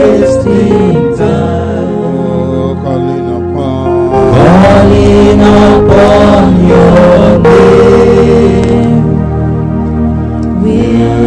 wasting time. Calling upon your name. We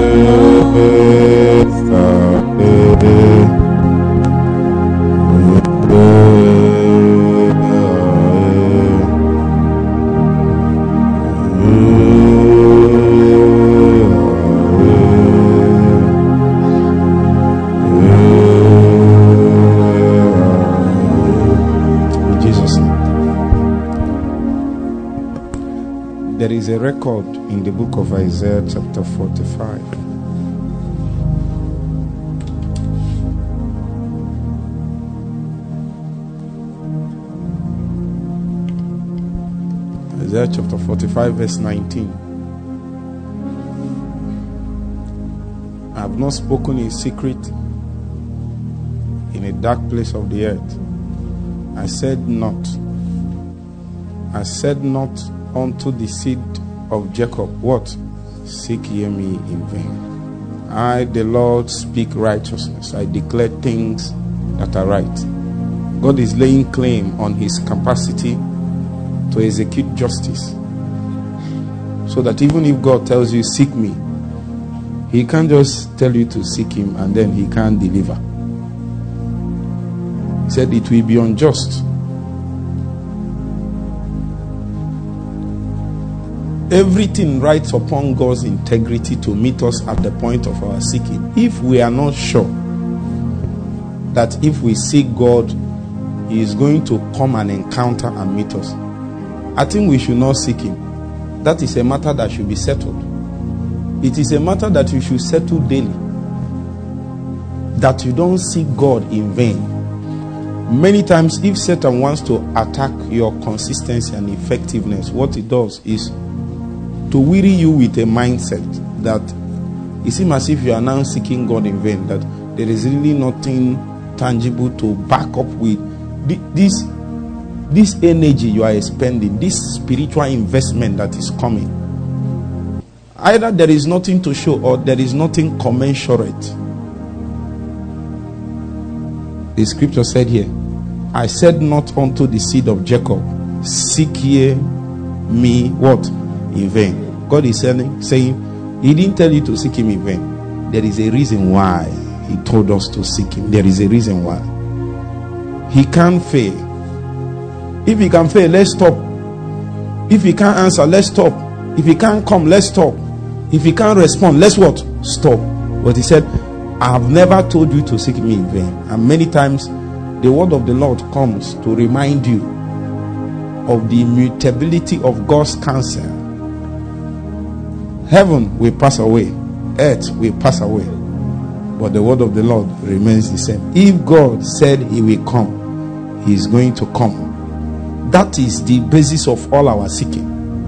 There is a record in the book of Isaiah chapter 45. Isaiah chapter 45 verse 19. I have not spoken in secret in a dark place of the earth. I said not unto the seed of Jacob, what? Seek ye me in vain. I, the Lord, speak righteousness. I declare things that are right. God is laying claim on his capacity to execute justice. So that even if God tells you, seek me, he can't just tell you to seek him and then he can't deliver. He said it will be unjust. Everything rides upon God's integrity to meet us at the point of our seeking. If we are not sure that if we seek God, he is going to come and encounter and meet us, I think we should not seek him. That is a matter that should be settled. It is a matter that you should settle daily. That you don't seek God in vain. Many times, if Satan wants to attack your consistency and effectiveness, what he does is to weary you with a mindset that it seems as if you are now seeking God in vain, that there is really nothing tangible to back up with this energy you are expending, this spiritual investment that is coming. Either there is nothing to show or there is nothing commensurate. The scripture said here, I said not unto the seed of Jacob, seek ye me what? In vain. God is saying he didn't tell you to seek him in vain. There is a reason why he told us to seek him. There is a reason why. He can't fail. If he can fail, let's stop. If he can't answer, let's stop. If he can't come, let's stop. If he can't respond, let's what? Stop. But he said, I have never told you to seek me in vain. And many times the word of the Lord comes to remind you of the immutability of God's counsel. Heaven will pass away, earth will pass away, but the word of the Lord remains the same. If God said he will come, he is going to come. That is the basis of all our seeking.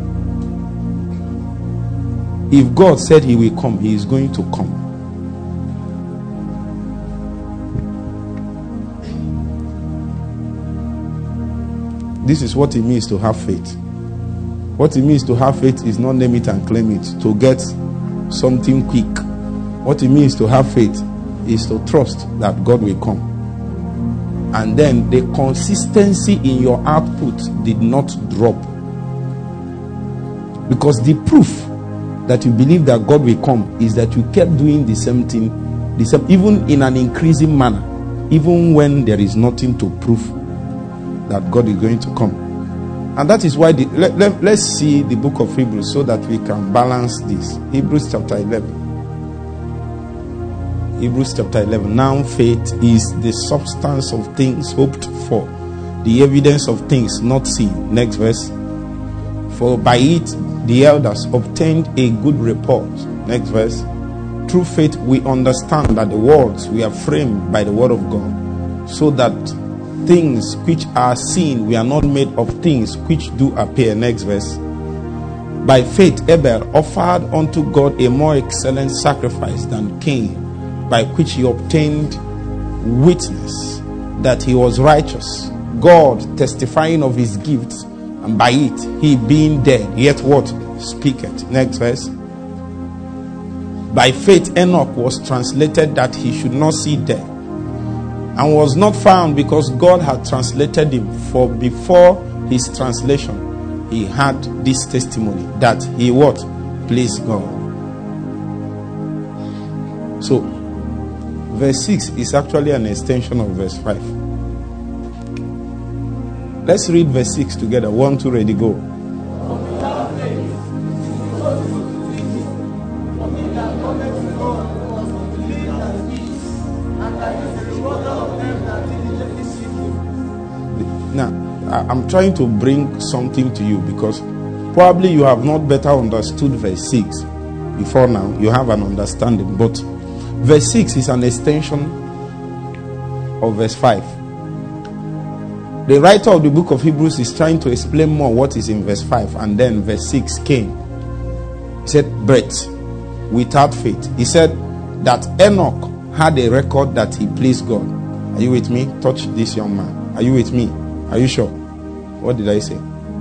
If God said he will come, he is going to come. This is what it means to have faith. What it means to have faith is not name it and claim it, to get something quick. What it means to have faith is to trust that God will come. And then the consistency in your output did not drop. Because the proof that you believe that God will come is that you kept doing the same thing, even in an increasing manner, even when there is nothing to prove that God is going to come. And that is why let's see the book of Hebrews so that we can balance this. Hebrews chapter 11. Hebrews chapter 11. Now faith is the substance of things hoped for, the evidence of things not seen. Next verse. For by it the elders obtained a good report. Next verse. Through faith we understand that the worlds were framed by the word of God, so that things which are seen we are not made of things which do appear. Next verse. By faith Abel offered unto God a more excellent sacrifice than Cain, by which he obtained witness that he was righteous, God testifying of his gifts, and by it he being dead yet what? Speaketh. Next verse. By faith Enoch was translated that he should not see death, and was not found because God had translated him. For before his translation, he had this testimony that he what? Pleased God. So, verse 6 is actually an extension of verse 5. Let's read verse 6 together. 1, 2, ready, go. Now, I'm trying to bring something to you because probably you have not better understood verse 6 before now. You have an understanding, but verse 6 is an extension of verse 5. The writer of the book of Hebrews is trying to explain more what is in verse 5, and then verse 6 came. He said, "But without faith." He said that Enoch had a record that he pleased God. Are you with me? Touch this young man. Are you with me? Are you sure? What did I say?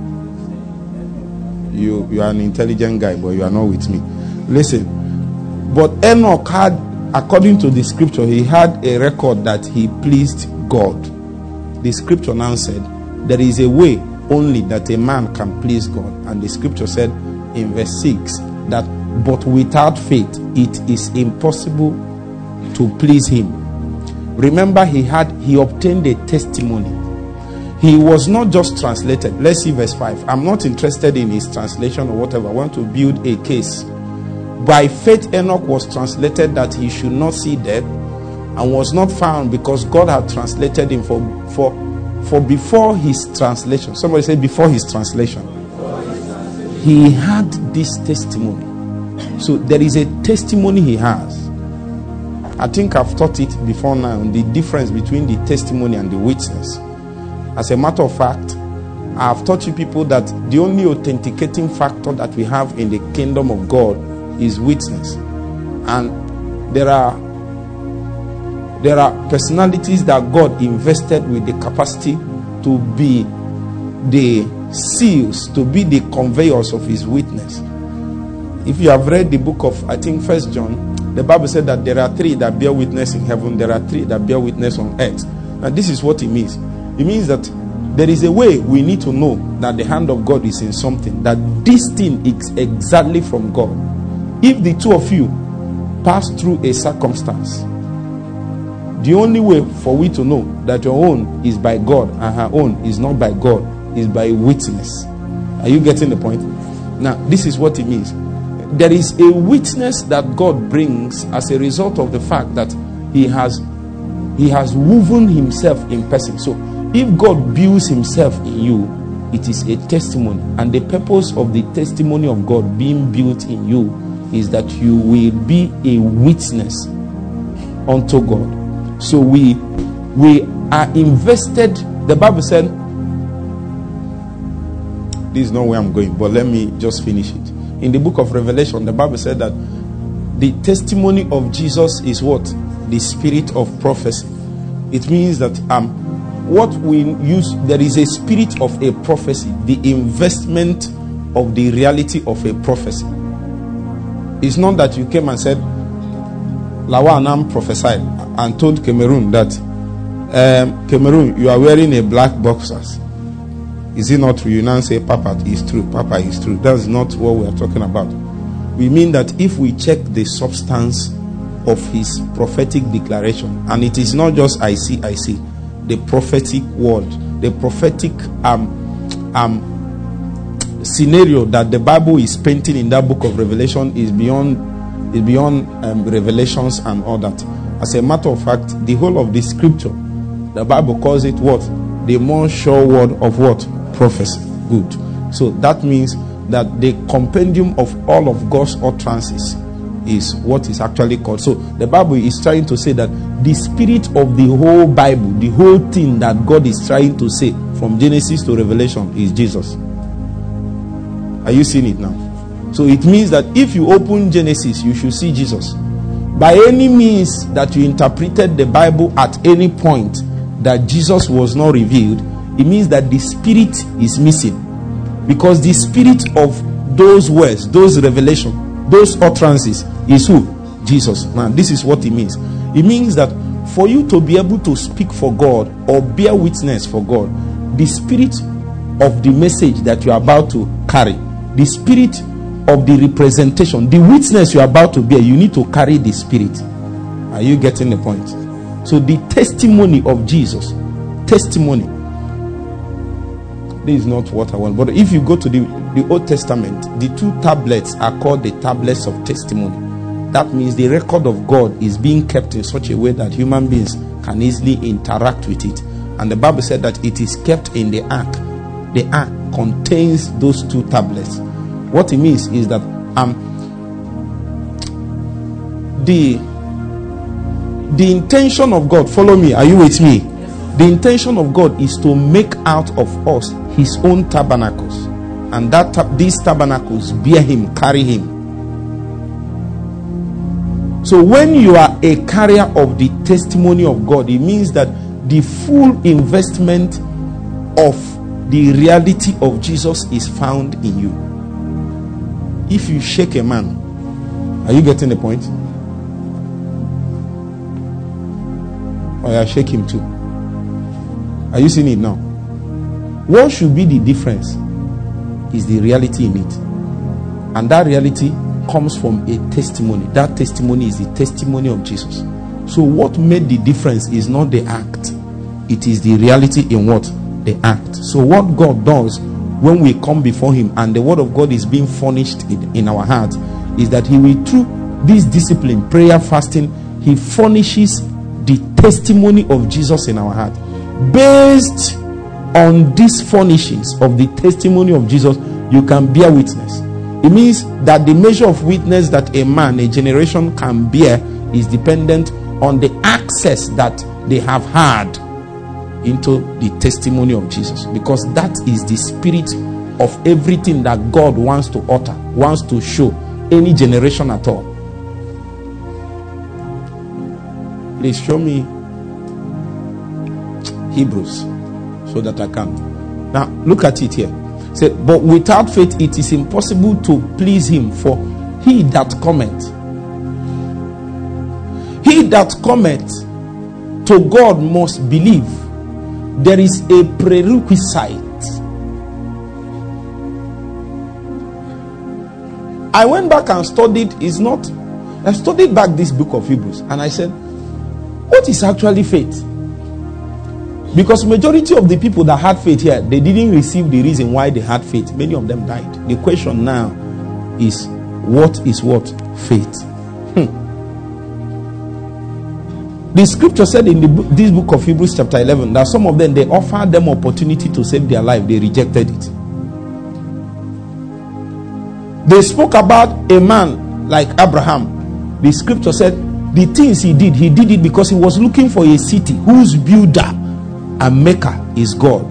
You are an intelligent guy, but you are not with me. Listen. But Enoch had, according to the scripture, he had a record that he pleased God. The scripture now said, there is a way only that a man can please God. And the scripture said in verse 6 that, but without faith, it is impossible to please him. Remember, he obtained a testimony. He was not just translated. Let's see verse 5. I'm not interested in his translation or whatever. I want to build a case. By faith, Enoch was translated that he should not see death, and was not found because God had translated him for before his translation. Somebody say before his translation. He had this testimony. So there is a testimony he has. I think I've taught it before now, the difference between the testimony and the witness. As a matter of fact, I've taught you people that the only authenticating factor that we have in the kingdom of God is witness. And there are personalities that God invested with the capacity to be the seals, to be the conveyors of his witness. If you have read the book of, I think, 1 John, the Bible said that there are 3 that bear witness in heaven, there are 3 that bear witness on earth. Now this is what it means. It means that there is a way we need to know that the hand of God is in something, that this thing is exactly from God. If the two of you pass through a circumstance, the only way for we to know that your own is by God and her own is not by God is by witness. Are you getting the point? Now, this is what it means. There is a witness that God brings as a result of the fact that he has woven himself in person. So, if God builds himself in you, it is a testimony. And the purpose of the testimony of God being built in you is that you will be a witness unto God. So we are invested. The Bible said, this is not where I'm going, but let me just finish it. In the book of Revelation, the Bible said that the testimony of Jesus is what? The spirit of prophecy. It means that what we use, there is a spirit of a prophecy, the investment of the reality of a prophecy. It's not that you came and said, Lawanam prophesied and told Cameroon that Cameroon, you are wearing a black boxers. Is it not true? You now say, Papa is true. Papa is true. That's not what we are talking about. We mean that if we check the substance of his prophetic declaration, and it is not just I see, the prophetic word, the prophetic scenario that the Bible is painting in that book of Revelation is beyond revelations and all that. As a matter of fact, the whole of the scripture, the Bible calls it what? The more sure word of what? Prophecy. Good. So that means that the compendium of all of God's utterances is what is actually called. So the Bible is trying to say that the spirit of the whole Bible, the whole thing that God is trying to say from Genesis to Revelation is Jesus. Are you seeing it now? So it means that if you open Genesis, you should see Jesus. By any means that you interpreted the Bible at any point that Jesus was not revealed, it means that the spirit is missing. Because the spirit of those words, those revelations, those utterances is who? Jesus. Now, this is what it means. It means that for you to be able to speak for God or bear witness for God, the spirit of the message that you are about to carry, the spirit of the representation, the witness you are about to bear, you need to carry the spirit. Are you getting the point? So the testimony of Jesus, testimony. This is not what I want. But if you go to the Old Testament, the 2 tablets are called the tablets of testimony. That means the record of God is being kept in such a way that human beings can easily interact with it. And the Bible said that it is kept in the ark. The ark contains those 2 tablets. What it means is that the intention of God, follow me, are you with me? The intention of God is to make out of us his own tabernacles, and that these tabernacles bear him, carry him. So when you are a carrier of the testimony of God, it means that the full investment of the reality of Jesus is found in you. If you shake a man, are you getting the point? Or you shake him too? Are you seeing it now? What should be the difference is the reality in it. And that reality comes from a testimony. That testimony is the testimony of Jesus. So what made the difference is not the act. It is the reality in what? The act. So what God does when we come before him and the word of God is being furnished in our hearts is that he will, through this discipline, prayer, fasting, he furnishes the testimony of Jesus in our heart. Based on these furnishings of the testimony of Jesus, you can bear witness. It means that the measure of witness that a man, a generation can bear is dependent on the access that they have had into the testimony of Jesus, because that is the spirit of everything that God wants to utter, wants to show any generation at all. Please show me Hebrews so that I can. Now look at it here. Say, but without faith it is impossible to please him, for he that cometh to God must believe. There is a prerequisite. I went back and studied. I studied back this book of Hebrews, and I said, what is actually faith? Because majority of the people that had faith here, they didn't receive the reason why they had faith. Many of them died. The question now is, what is what? Faith. The scripture said in this book of Hebrews chapter 11 that some of them, they offered them opportunity to save their life. They rejected it. They spoke about a man like Abraham. The scripture said the things he did it because he was looking for a city whose builder and maker is God.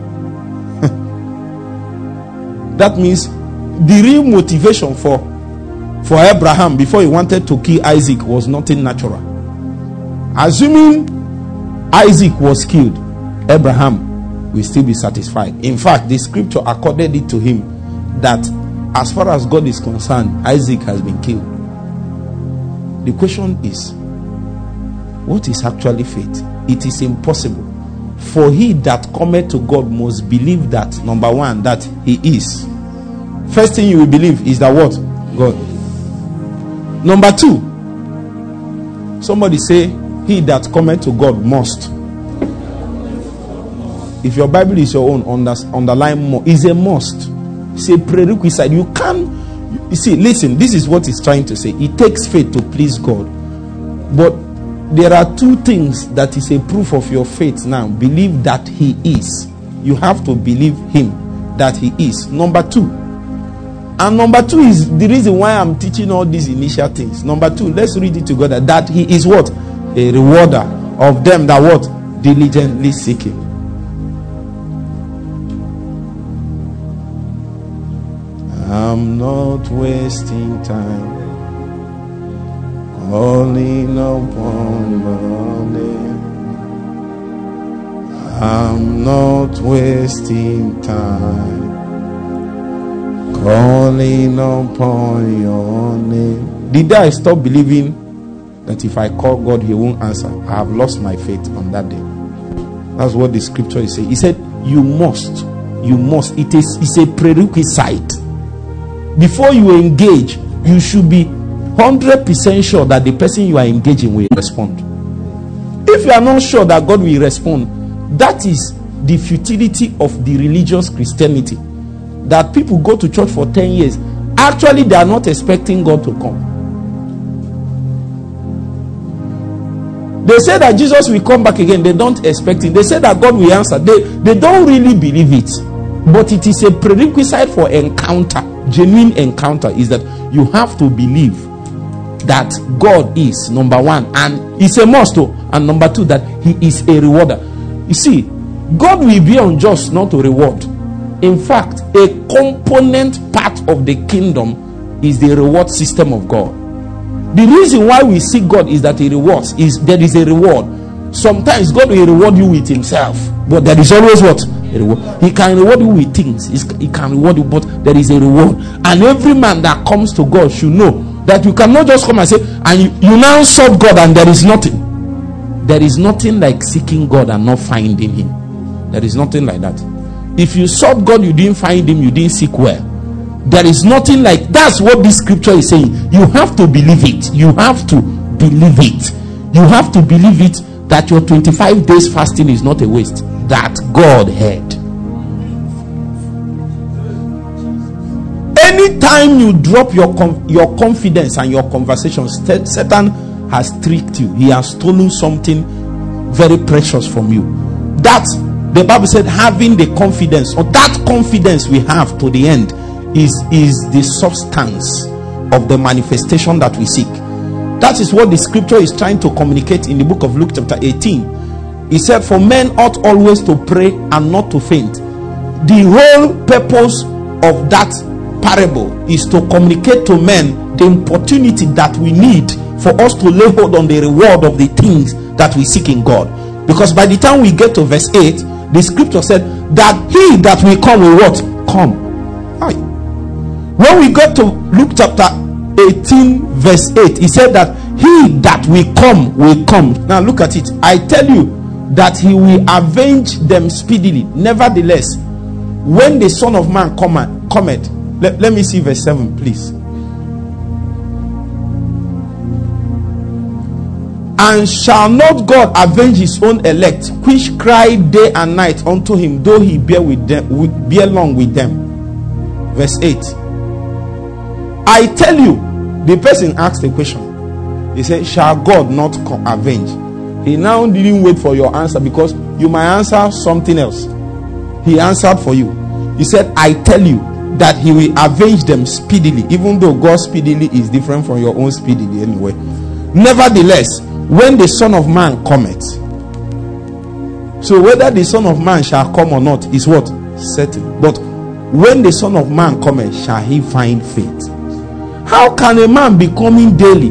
That means the real motivation for Abraham before he wanted to kill Isaac was nothing natural. Assuming Isaac was killed, Abraham will still be satisfied. In fact, the scripture accorded it to him that as far as God is concerned, Isaac has been killed. The question is, what is actually faith? It is impossible. For he that cometh to God must believe that, number one, that he is. First thing you will believe is that what? God. Number two, somebody say, he that cometh to God must. If your Bible is your own, underline more. It's a must. It's a prerequisite. You can't. You see, listen, this is what he's trying to say. It takes faith to please God. But there are two things that is a proof of your faith now. Believe that he is. You have to believe him that he is. Number two. And number two is the reason why I'm teaching all these initial things. Number two, let's read it together. That he is what? A rewarder of them that what? Diligently seek him. I'm not wasting time calling upon my name. I'm not wasting time calling upon your name. Did I stop believing that if I call God, he won't answer, I have lost my faith on that day. That's what the scripture is saying. He said, you must. It's a prerequisite. Before you engage, you should be 100% sure that the person you are engaging will respond. If you are not sure that God will respond, that is the futility of the religious Christianity. That people go to church for 10 years. Actually, they are not expecting God to come. They say that Jesus will come back again. They don't expect him. They say that God will answer. They don't really believe it. But it is a prerequisite for encounter. Genuine encounter is that you have to believe that God is number one, and it's a must. And number two, that he is a rewarder. You see, God will be unjust not to reward. In fact, a component part of the kingdom is the reward system of God. The reason why we seek God is that he rewards. There is a reward. Sometimes God will reward you with himself, but there is always what? A reward. He can reward you with things. He can reward you, but there is a reward. And every man that comes to God should know that you cannot just come and say, and you now sought God and there is nothing. There is nothing like seeking God and not finding him. There is nothing like that. If you sought God, you didn't find him, you didn't seek well. There is nothing like, that's what this scripture is saying. You have to believe it. You have to believe it. You have to believe it that your 25 days fasting is not a waste. That God heard. Anytime you drop your confidence and your conversations, Satan has tricked you. He has stolen something very precious from you. That the Bible said, having the confidence, or that confidence we have to the end, is the substance of the manifestation that we seek. That is what the scripture is trying to communicate in the book of Luke chapter 18. He said, for men ought always to pray and not to faint. The whole purpose of that parable is to communicate to men the opportunity that we need for us to lay hold on the reward of the things that we seek in God. Because by the time we get to verse 8, the scripture said that he that will come will what? Come. Aye. When we got to Luke chapter 18 verse 8, he said that he that will come will come. Now look at it. I tell you that he will avenge them speedily. Nevertheless, when the Son of Man cometh, let me see verse 7 please. And shall not God avenge his own elect, which cry day and night unto him, though he bear long with them? Verse 8. I tell you, the person asked a question. He said, shall God not avenge? He now didn't wait for your answer, because you might answer something else. He answered for you. He said, I tell you that he will avenge them speedily, even though God's speedily is different from your own speedily anyway. Nevertheless, when the Son of Man cometh. So whether the Son of Man shall come or not is what? Certain. But when the Son of Man cometh, shall he find faith? How can a man be coming daily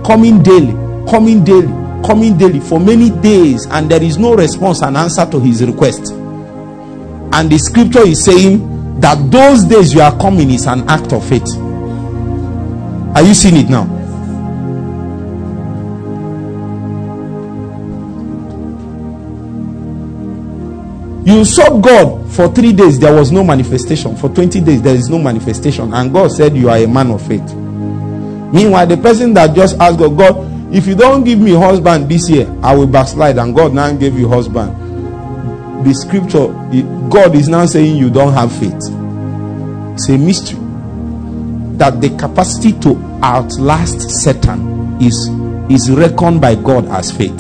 for many days, and there is no response and answer to his request? And the scripture is saying that those days you are coming is an act of faith. Are you seeing it now? You sought God for 3 days, there was no manifestation. For 20 days, there is no manifestation. And God said, you are a man of faith. Meanwhile, the person that just asked God, God, if you don't give me a husband this year, I will backslide. And God now gave you a husband. The scripture, God is now saying you don't have faith. It's a mystery. That the capacity to outlast Satan is reckoned by God as faith.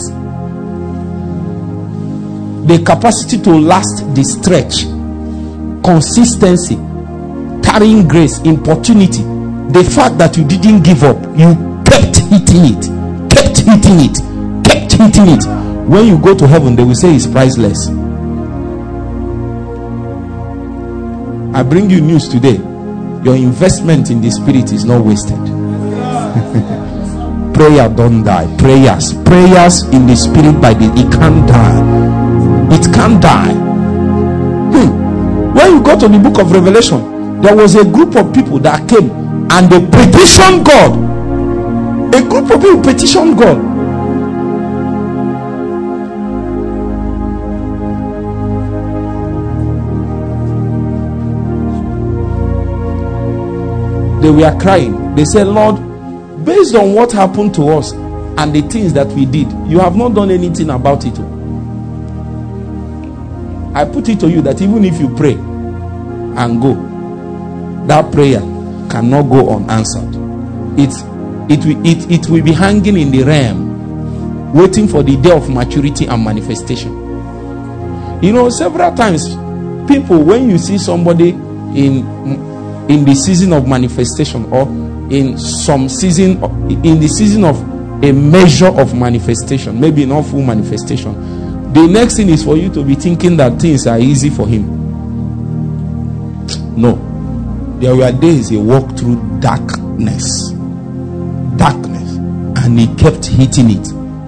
The capacity to last the stretch, consistency, carrying grace, importunity, the fact that you didn't give up, you kept hitting it. When you go to heaven, they will say it's priceless. I bring you news today. Your investment in the spirit is not wasted. Prayer don't die. Prayers in the spirit it can't die. It can't die. When you go to the book of Revelation, there was a group of people that came and they petitioned God. A group of people petitioned God. They were crying. They said, Lord, based on what happened to us and the things that we did, you have not done anything about it. I put it to you that even if you pray and go, that prayer cannot go unanswered. It will be hanging in the realm, waiting for the day of maturity and manifestation. You know, several times, people, when you see somebody in the season of manifestation, or in some season, in the season of a measure of manifestation, maybe not full manifestation, the next thing is for you to be thinking that things are easy for him. No. There were days he walked through darkness, and he kept hitting it.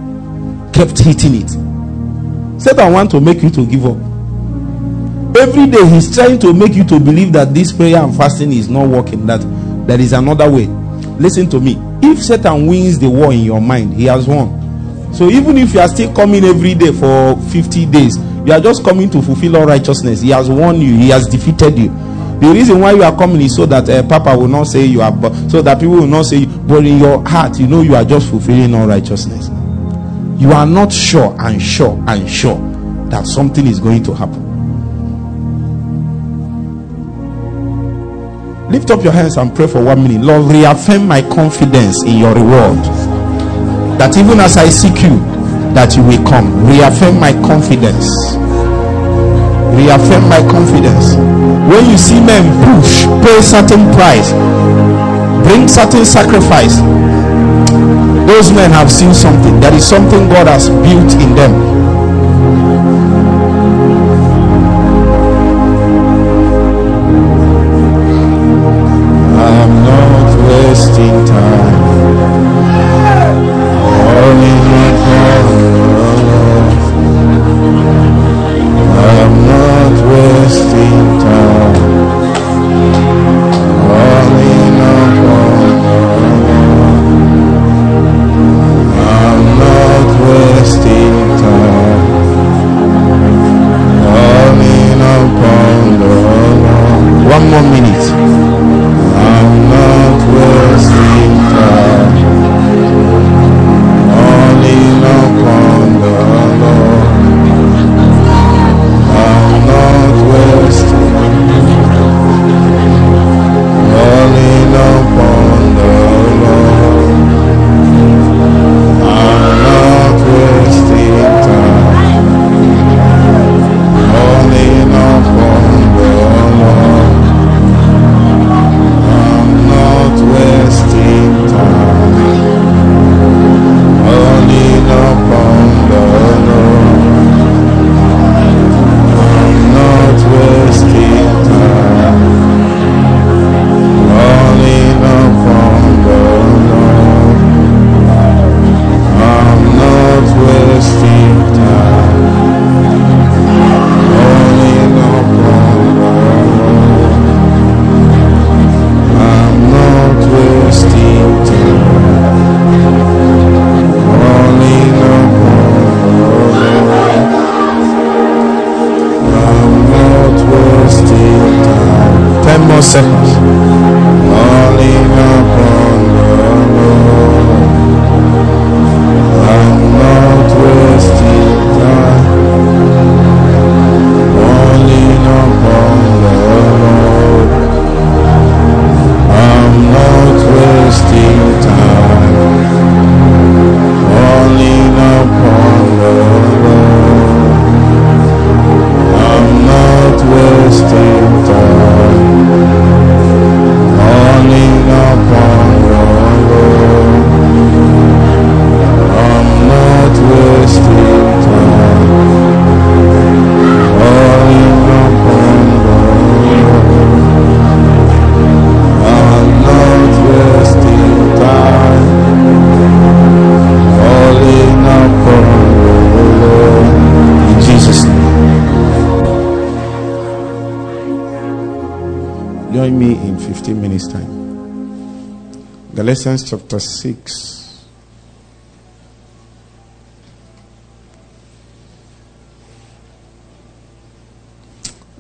Satan wants to make you to give up. Every day he's trying to make you to believe that this prayer and fasting is not working, that there is another way. Listen to me. If Satan wins the war in your mind, he has won. So even if you are still coming every day for 50 days, you are just coming to fulfill all righteousness. He has won you. He has defeated you. The reason why you are coming is so that Papa will not say you are, so that people will not say you, but in your heart, you know you are just fulfilling all righteousness. You are not sure that something is going to happen. Lift up your hands and pray for 1 minute. Lord, reaffirm my confidence in your reward. That even as I seek you, that you will come. Reaffirm my confidence. Reaffirm my confidence. When you see men push, pay certain price, bring certain sacrifice, those men have seen something. There is something God has built in them. Join me in 15 minutes time. Galatians chapter 6.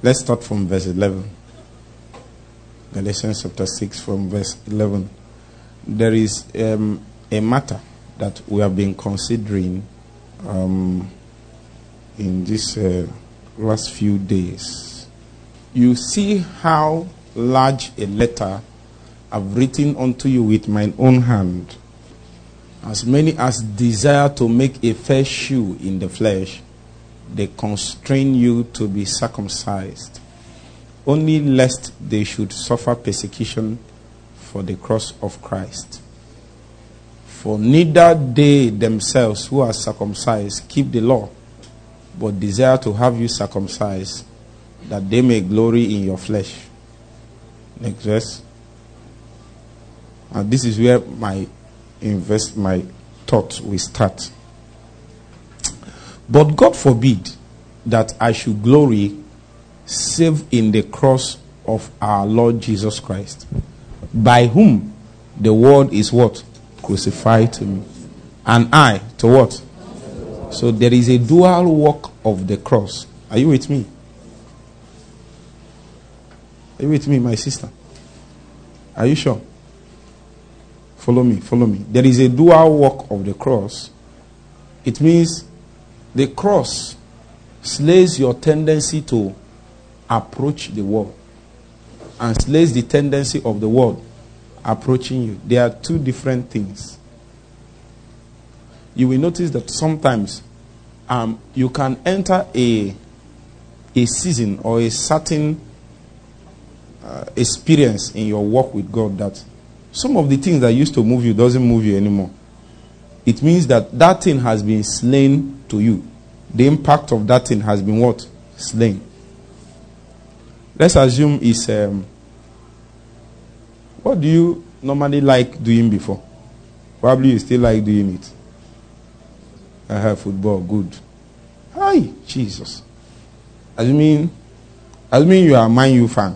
Let's start from verse 11. Galatians chapter 6 from verse 11. There is a matter that we have been considering in these last few days. You see how large a letter I've written unto you with mine own hand. As many as desire to make a fair shoe in the flesh, they constrain you to be circumcised, only lest they should suffer persecution for the cross of Christ. For neither they themselves who are circumcised keep the law, but desire to have you circumcised, that they may glory in your flesh. Next verse. And this is where my thoughts will start. But God forbid that I should glory save in the cross of our Lord Jesus Christ, by whom the world is what? Crucified to me. And I to what? So there is a dual work of the cross. Are you with me? Are you with me, my sister? Are you sure? Follow me, follow me. There is a dual work of the cross. It means the cross slays your tendency to approach the world and slays the tendency of the world approaching you. They are two different things. You will notice that sometimes you can enter a season or a certain experience in your walk with God that some of the things that used to move you doesn't move you anymore. It means that that thing has been slain to you. The impact of that thing has been what? Slain. Let's assume it's what do you normally like doing before? Probably you still like doing it. I have football, good. Hi, Jesus. Assuming you are a Man U fan.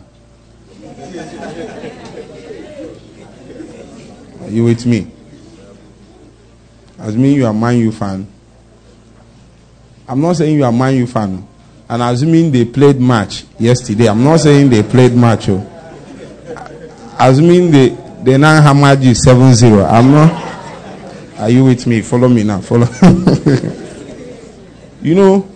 Are you with me? Assuming you are a Man U fan. I'm not saying you are a Man U fan. And assuming they played match yesterday. I'm not saying they played match. Oh. Assuming they now hammered you 7-0. I'm not. Are you with me? Follow me now. Follow. You know,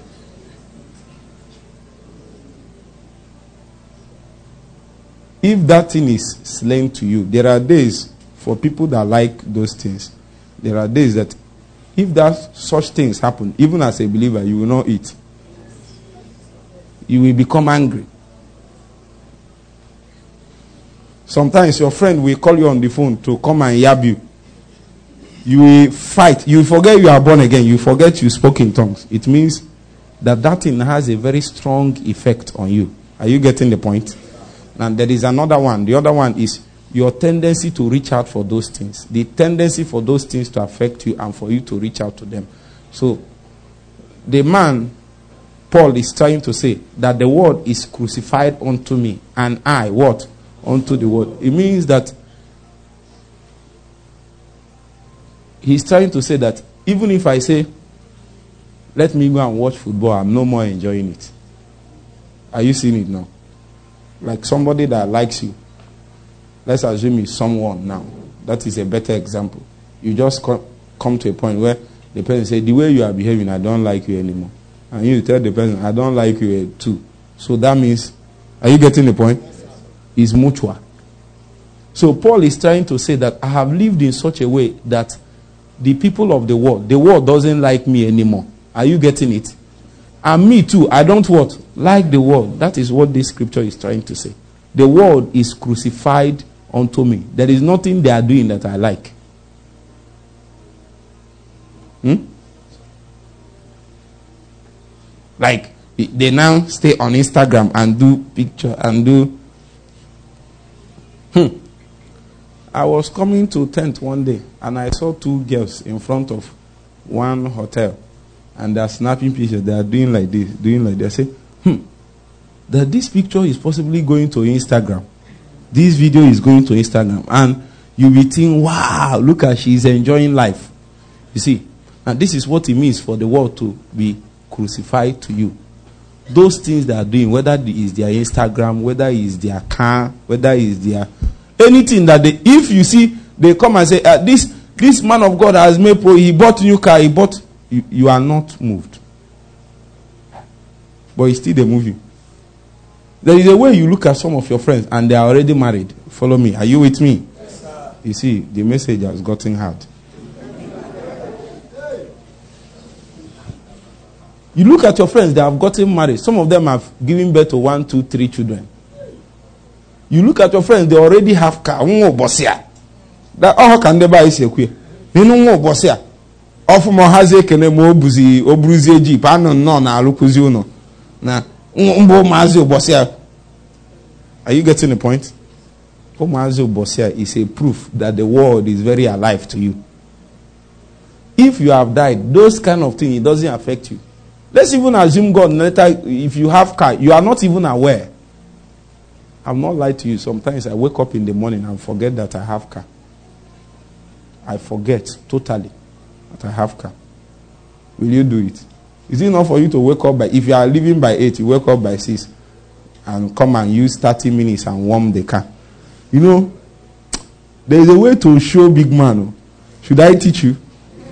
if that thing is slain to you, there are days for people that like those things. There are days that if that such things happen, even as a believer, you will not eat. You will become angry. Sometimes your friend will call you on the phone to come and yab you. You will fight. You forget you are born again. You forget you spoke in tongues. It means that thing has a very strong effect on you. Are you getting the point? And there is another one. The other one is your tendency to reach out for those things. The tendency for those things to affect you and for you to reach out to them. So, the man, Paul, is trying to say that the word is crucified unto me. And I, what? Unto the word. It means that he's trying to say that even if I say, let me go and watch football, I'm no more enjoying it. Are you seeing it now? Like somebody that likes you. Let's assume it's someone now. That is a better example. You just come to a point where the person says, the way you are behaving, I don't like you anymore. And you tell the person, I don't like you too. So that means, are you getting the point? It's mutual. So Paul is trying to say that I have lived in such a way that the people of the world doesn't like me anymore. Are you getting it? And me too, I don't what? Like the world. That is what this scripture is trying to say. The world is crucified unto me. There is nothing they are doing that I like. Like, they now stay on Instagram and do picture and do. I was coming to tent one day and I saw two girls in front of one hotel and they're snapping pictures. They are doing like this, doing like that. I say, that this picture is possibly going to Instagram. This video is going to Instagram. And you'll be thinking, wow, look at she's enjoying life. You see, and this is what it means for the world to be crucified to you. those things they are doing, whether it is their Instagram, whether it is their car, whether it is their anything that they, if you see, they come and say, this man of God has made he bought new car, he bought, you are not moved. But it's still they move you. There is a way you look at some of your friends and they are already married. Follow me. Are you with me? Yes, sir. You see, the message has gotten hard. You look at your friends, they have gotten married. Some of them have given birth to 1, 2, 3 children. You look at your friends, they already have car. That all can they buy is a queer. You know what bosia. Of more has a can mo buzi obruzi jeep. I don't know na lukuzuno. Na umbo mazio bosia. Are you getting the point? Omazio bosia is a proof that the world is very alive to you. If you have died, those kind of things, it doesn't affect you. Let's even assume God later, if you have car, you are not even aware. I'm not lying to you. Sometimes I wake up in the morning and forget that I have car. I forget totally that I have car. Will you do it? Is it enough for you to wake up by, if you are leaving by 8, you wake up by 6 and come and use 30 minutes and warm the car? You know, there is a way to show big man. Should I teach you?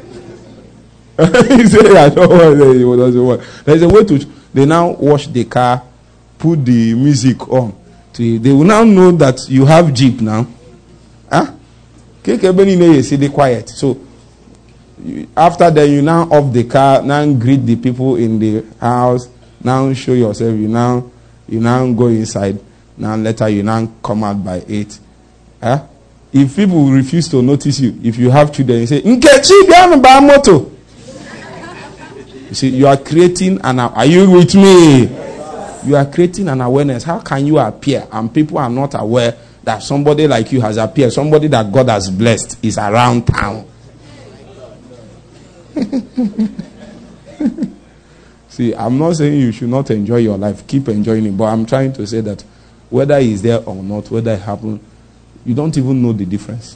He said, I don't want. There's a way to. They now wash the car, put the music on. They will now know that you have Jeep now. Huh? They quiet. So after that, you now off the car, now greet the people in the house, now show yourself. You now go inside. Now later you now come out by 8. Huh? If people refuse to notice you, if you have children, you say, Nkechi, biano ba moto. You see, you are creating are you with me? You are creating an awareness. How can you appear and people are not aware that somebody like you has appeared, somebody that God has blessed is around town? See, I'm not saying you should not enjoy your life. Keep enjoying it. But I'm trying to say that whether it's there or not, whether it happened, you don't even know the difference.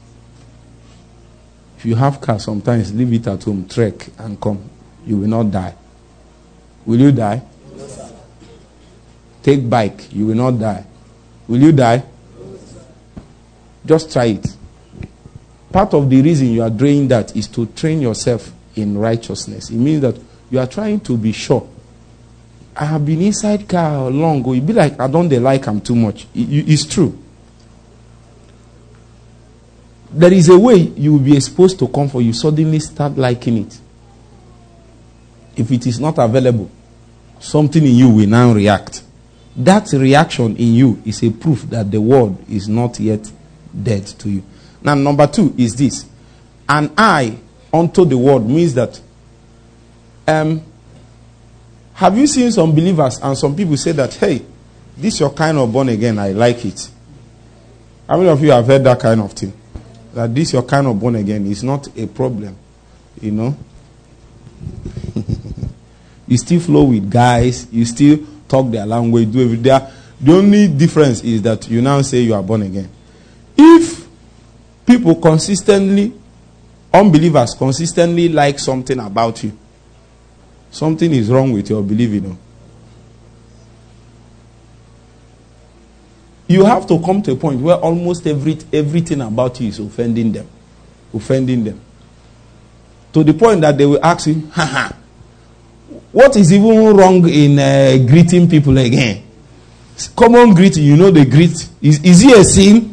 If you have car, sometimes leave it at home, trek and come. You will not die. Will you die? Yes, sir. Take bike. You will not die. Will you die? Yes, sir. Just try it. Part of the reason you are doing that is to train yourself in righteousness. It means that you are trying to be sure. I have been inside car long ago. It be like I don't like them too much. It's true. There is a way you will be exposed to comfort. You suddenly start liking it. If it is not available, something in you will now react. That reaction in you is a proof that the world is not yet dead to you. Now, number 2 is this. An eye unto the world means that have you seen some believers and some people say that, hey, this your kind of born again, I like it. How many of you have heard that kind of thing? That this your kind of born again is not a problem. You know? You still flow with guys. You still talk their language. Do everything. The only difference is that you now say you are born again. If people consistently, unbelievers consistently like something about you, something is wrong with your belief, you know. You have to come to a point where almost everything about you is offending them. Offending them. To the point that they will ask you, haha, what is even wrong in greeting people again? Common greeting, you know the greet. Is it a sin?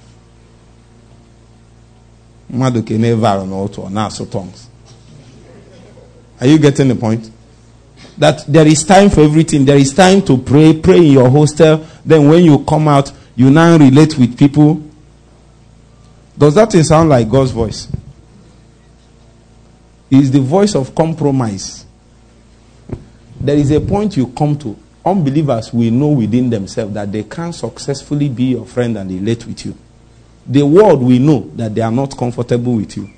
Are you getting the point? That there is time for everything. There is time to pray in your hostel. Then when you come out, you now relate with people. Does that sound like God's voice? It's the voice of compromise. There is a point you come to. Unbelievers will know within themselves that they can't successfully be your friend and relate with you. The world will know that they are not comfortable with you.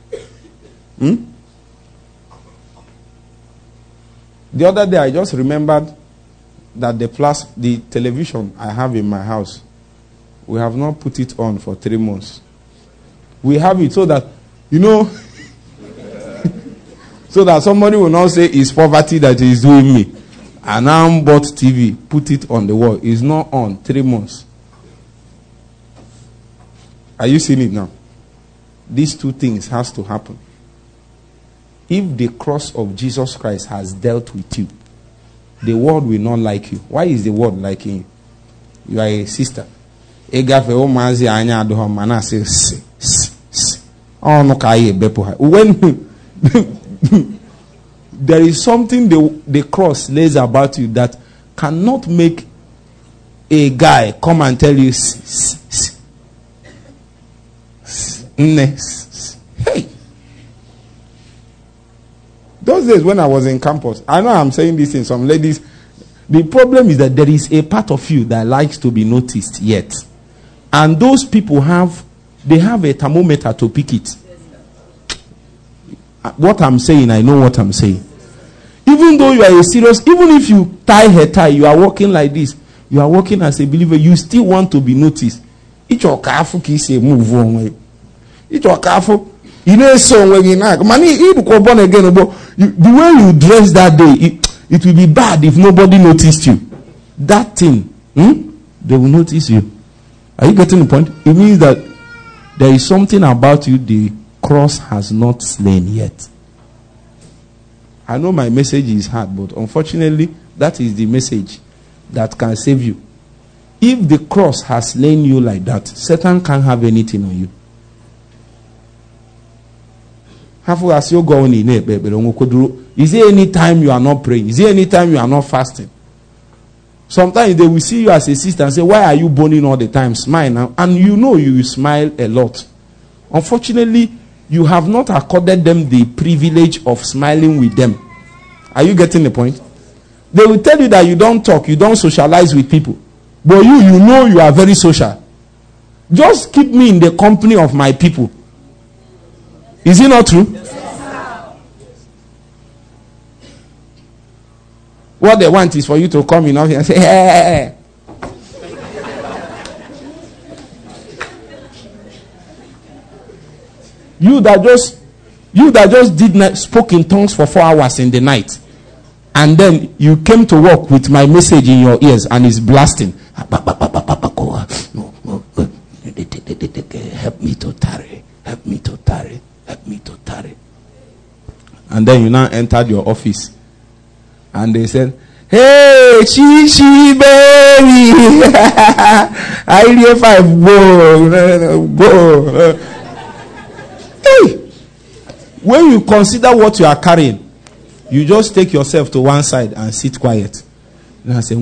The other day I just remembered that the television I have in my house, we have not put it on for 3 months. We have it so that, you know, so that somebody will not say it's poverty that is doing me. And now bought TV, put it on the wall. It's not on 3 months. Are you seeing it now? These two things has to happen. If the cross of Jesus Christ has dealt with you, the world will not like you. Why is the world liking you? You are a sister. When there is something the cross lays about you that cannot make a guy come and tell you, hey. Those days when I was in campus, I know I'm saying this in some ladies. The problem is that there is a part of you that likes to be noticed yet. And those people have a thermometer to pick it. What I'm saying, I know what I'm saying. Even though you are a serious, even if you tie her tie, you are walking like this, you are walking as a believer, you still want to be noticed. It's your careful kiss a move on way. It's your careful. You know, so when you knock, money, you go born again. The way you dress that day, it will be bad if nobody noticed you. That thing, they will notice you. Are you getting the point? It means that there is something about you the cross has not slain yet. I know my message is hard, but unfortunately, that is the message that can save you. If the cross has slain you like that, Satan can't have anything on you. Is there any time you are not praying? Is there any time you are not fasting? Sometimes they will see you as a sister and say, why are you burning all the time? Smile now. And you know you will smile a lot. Unfortunately, you have not accorded them the privilege of smiling with them. Are you getting the point? They will tell you that you don't talk, you don't socialize with people. But you know you are very social. Just keep me in the company of my people. Is it not true? Yes, what they want is for you to come in here and say, hey. You that just spoke in tongues for 4 hours in the night, and then you came to work with my message in your ears and it's blasting. Help me to tarry. Help me to tarry. Help me to tarry. And then you now entered your office, and they said, hey, Chichi baby, idea 5, go. Hey, when you consider what you are carrying, you just take yourself to one side and sit quiet. And I say,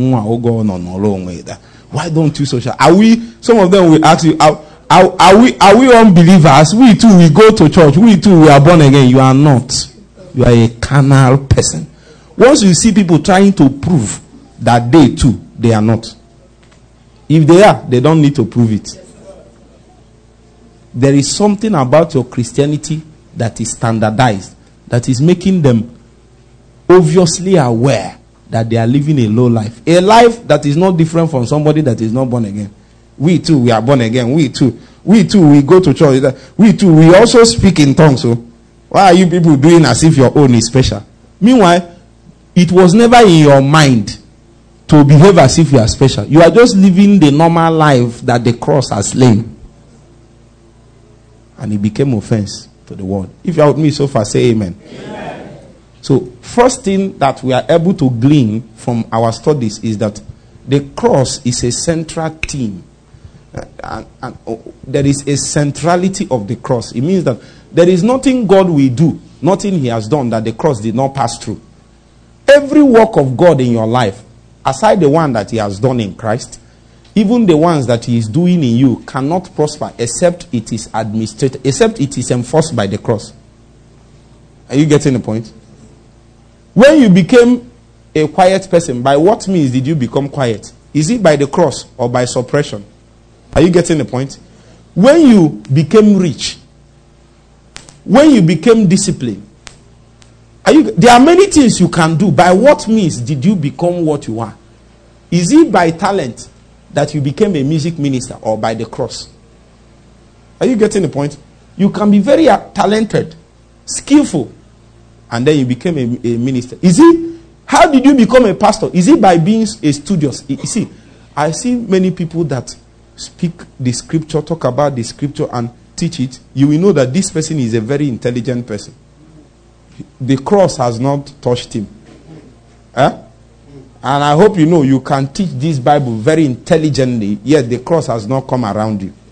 why don't you social? Are we? Some of them will ask you, are we unbelievers? We too, we go to church. We too, we are born again. You are not. You are a carnal person. Once you see people trying to prove that they too, they are not. If they are, they don't need to prove it. There is something about your Christianity that is standardized, that is making them obviously aware that they are living a low life. A life that is not different from somebody that is not born again. We too, we are born again. We too, we go to church. We too, we also speak in tongues. So why are you people doing as if your own is special? Meanwhile, it was never in your mind to behave as if you are special. You are just living the normal life that the cross has slain. And it became offense to the world. If you are with me so far, say amen. Amen. So, first thing that we are able to glean from our studies is that the cross is a central theme. And there is a centrality of the cross. It means that there is nothing God will do, nothing he has done that the cross did not pass through. Every work of God in your life, aside the one that he has done in Christ, even the ones that he is doing in you cannot prosper except it is administrated, except it is enforced by the cross. Are you getting the point? When you became a quiet person, by what means did you become quiet? Is it by the cross or by suppression? Are you getting the point? When you became rich, when you became disciplined, there are many things you can do. By what means did you become what you are? Is it by talent that you became a music minister, or by the cross? Are you getting the point? You can be very talented, skillful, and then you became a minister. Is it How did you become a pastor? Is it by being a studious? You see, I see many people that speak the scripture, talk about the scripture and teach it. You will know that this person is a very intelligent person. The cross has not touched him. And I hope you know you can teach this Bible very intelligently, yet the cross has not come around you.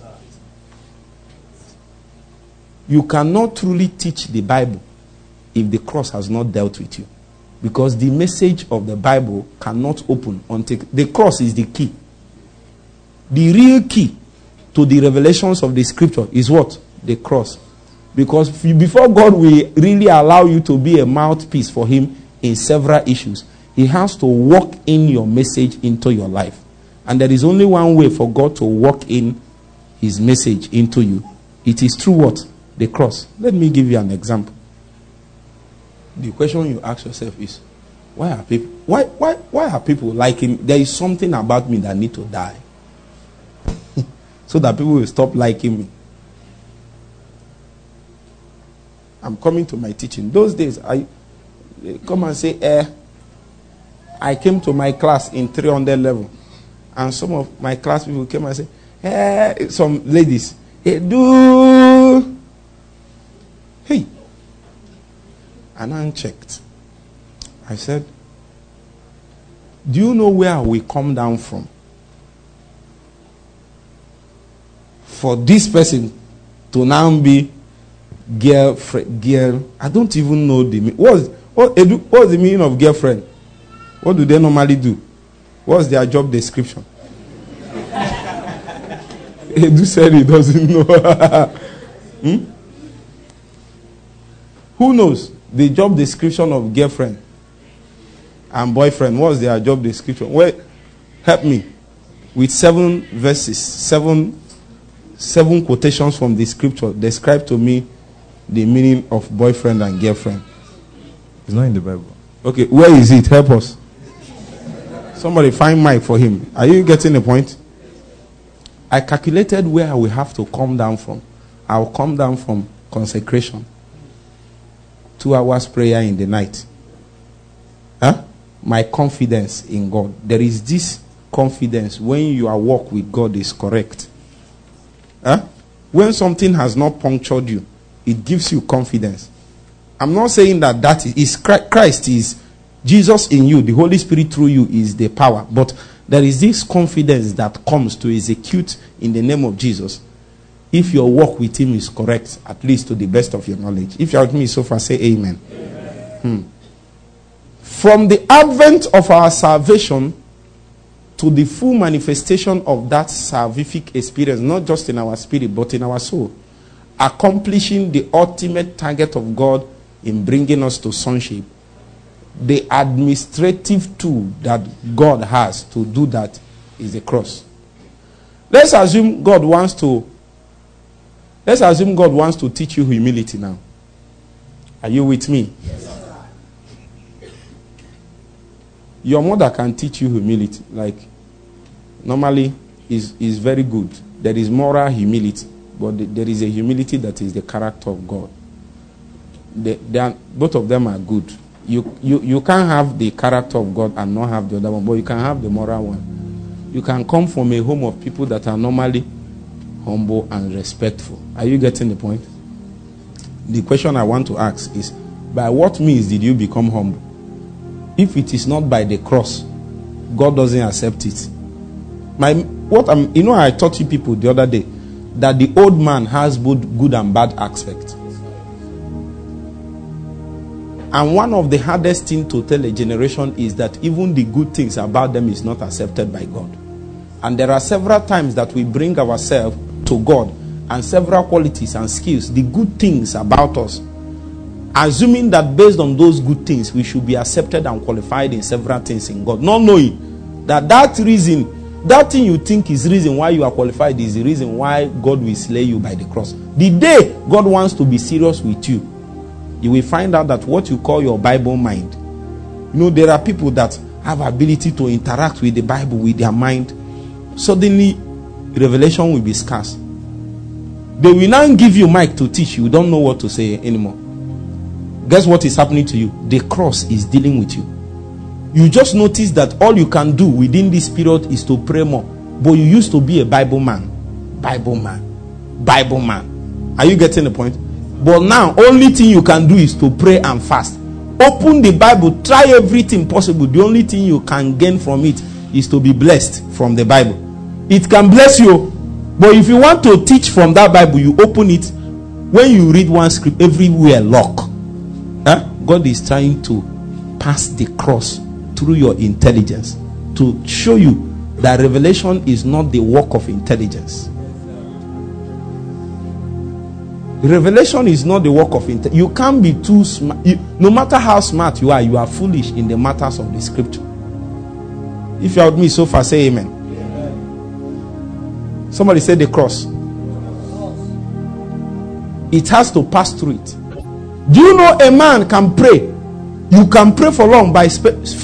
You cannot truly teach the Bible if the cross has not dealt with you. Because the message of the Bible cannot open until the cross is the key. The real key to the revelations of the scripture is what? The cross. Because before God will really allow you to be a mouthpiece for him in several issues, he has to work in your message into your life. And there is only one way for God to work in his message into you. It is through what? The cross. Let me give you an example. The question you ask yourself is, why are people liking? There is something about me that need to die so that people will stop liking me. I'm coming to my teaching. Those days, I come and say, I came to my class in 300 level, and some of my class people came and say, some ladies, hey, and I checked. I said, do you know where we come down from? For this person to now be girl, I don't even know the meaning. What's the meaning of girlfriend? What do they normally do? What's their job description? Edu said he doesn't know. Who knows the job description of girlfriend and boyfriend? What's their job description? Well, help me with 7 verses, 7 quotations from the scripture. Describe to me the meaning of boyfriend and girlfriend. It's not in the Bible. Okay, where is it? Help us. Somebody find Mike for him. Are you getting the point? I calculated where I will have to come down from. I will come down from consecration. 2 hours prayer in the night. My confidence in God. There is this confidence when your walk with God is correct. When something has not punctured you, it gives you confidence. I'm not saying that is Christ is Jesus in you, the Holy Spirit through you is the power. But there is this confidence that comes to execute in the name of Jesus. If your walk with him is correct, at least to the best of your knowledge. If you are with me so far, say amen. Amen. From the advent of our salvation to the full manifestation of that salvific experience, not just in our spirit, but in our soul, accomplishing the ultimate target of God in bringing us to sonship, the administrative tool that God has to do that is the cross. Let's assume God wants to teach you humility now. Are you with me? Yes. Your mother can teach you humility. Like, normally is very good. There is moral humility, but there is a humility that is the character of God. Both of them are good. You can't have the character of God and not have the other one, but you can have the moral one. You can come from a home of people that are normally humble and respectful. Are you getting the point? The question I want to ask is, by what means did you become humble? If it is not by the cross, God doesn't accept it. I taught you people the other day that the old man has both good and bad aspects. And one of the hardest things to tell a generation is that even the good things about them is not accepted by God. And there are several times that we bring ourselves to God and several qualities and skills, the good things about us, assuming that based on those good things, we should be accepted and qualified in several things in God. Not knowing that reason, that thing you think is the reason why you are qualified is the reason why God will slay you by the cross. The day God wants to be serious with you, you will find out that what you call your Bible mind. There are people that have ability to interact with the Bible with their mind. Suddenly, revelation will be scarce. They will now give you mic to teach you. You don't know what to say anymore. Guess what is happening to you? The cross is dealing with you. You just notice that all you can do within this period is to pray more. But you used to be a Bible man. Bible man. Bible man. Are you getting the point? But now, only thing you can do is to pray and fast. Open the Bible. Try everything possible. The only thing you can gain from it is to be blessed from the Bible. It can bless you. But if you want to teach from that Bible, you open it. When you read one script, everywhere lock. God is trying to pass the cross through your intelligence to show you that revelation is not the work of intelligence. Revelation is not the work of intelligence. You can't be too smart. No matter how smart you are foolish in the matters of the scripture. If you are with me so far, say amen. Somebody say the cross. It has to pass through it. Do you know a man can pray? You can pray for long by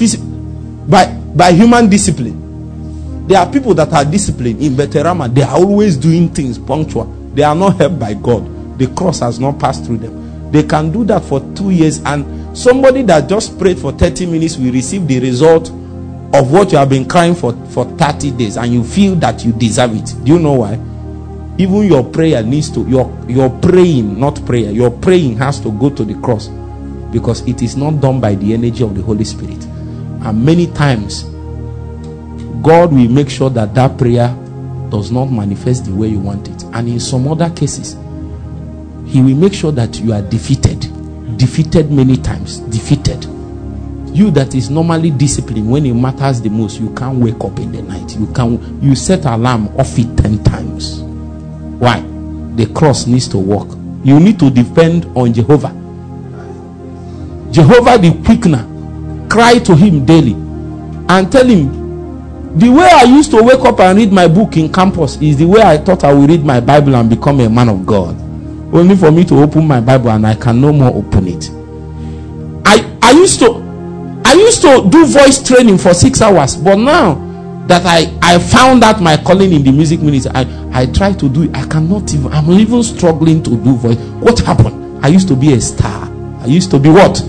human discipline. There are people that are disciplined in Beterama. They are always doing things punctual. They are not helped by God. The cross has not passed through them. They can do that for 2 years, and somebody that just prayed for 30 minutes will receive the result of what you have been crying for 30 days, and you feel that you deserve it. Do you know why? Even your prayer needs to, your praying, not prayer, your praying has to go to the cross, because it is not done by the energy of the Holy Spirit. And many times God will make sure that that prayer does not manifest the way you want it. And in some other cases, He will make sure that you are defeated many times. Defeated. You that is normally disciplined, when it matters the most, you can't wake up in the night. You set alarm off it 10 times. Why? The cross needs to work. You need to depend on Jehovah. Jehovah the quickener. Cry to Him daily and tell Him, the way I used to wake up and read my book in campus is the way I thought I would read my Bible and become a man of God. Only for me to open my Bible and I can no more open it. I used to do voice training for 6 hours, but now that I found out my calling in the music ministry, I try to do it. I'm even struggling to do voice. What happened? I used to be a star. I used to be what?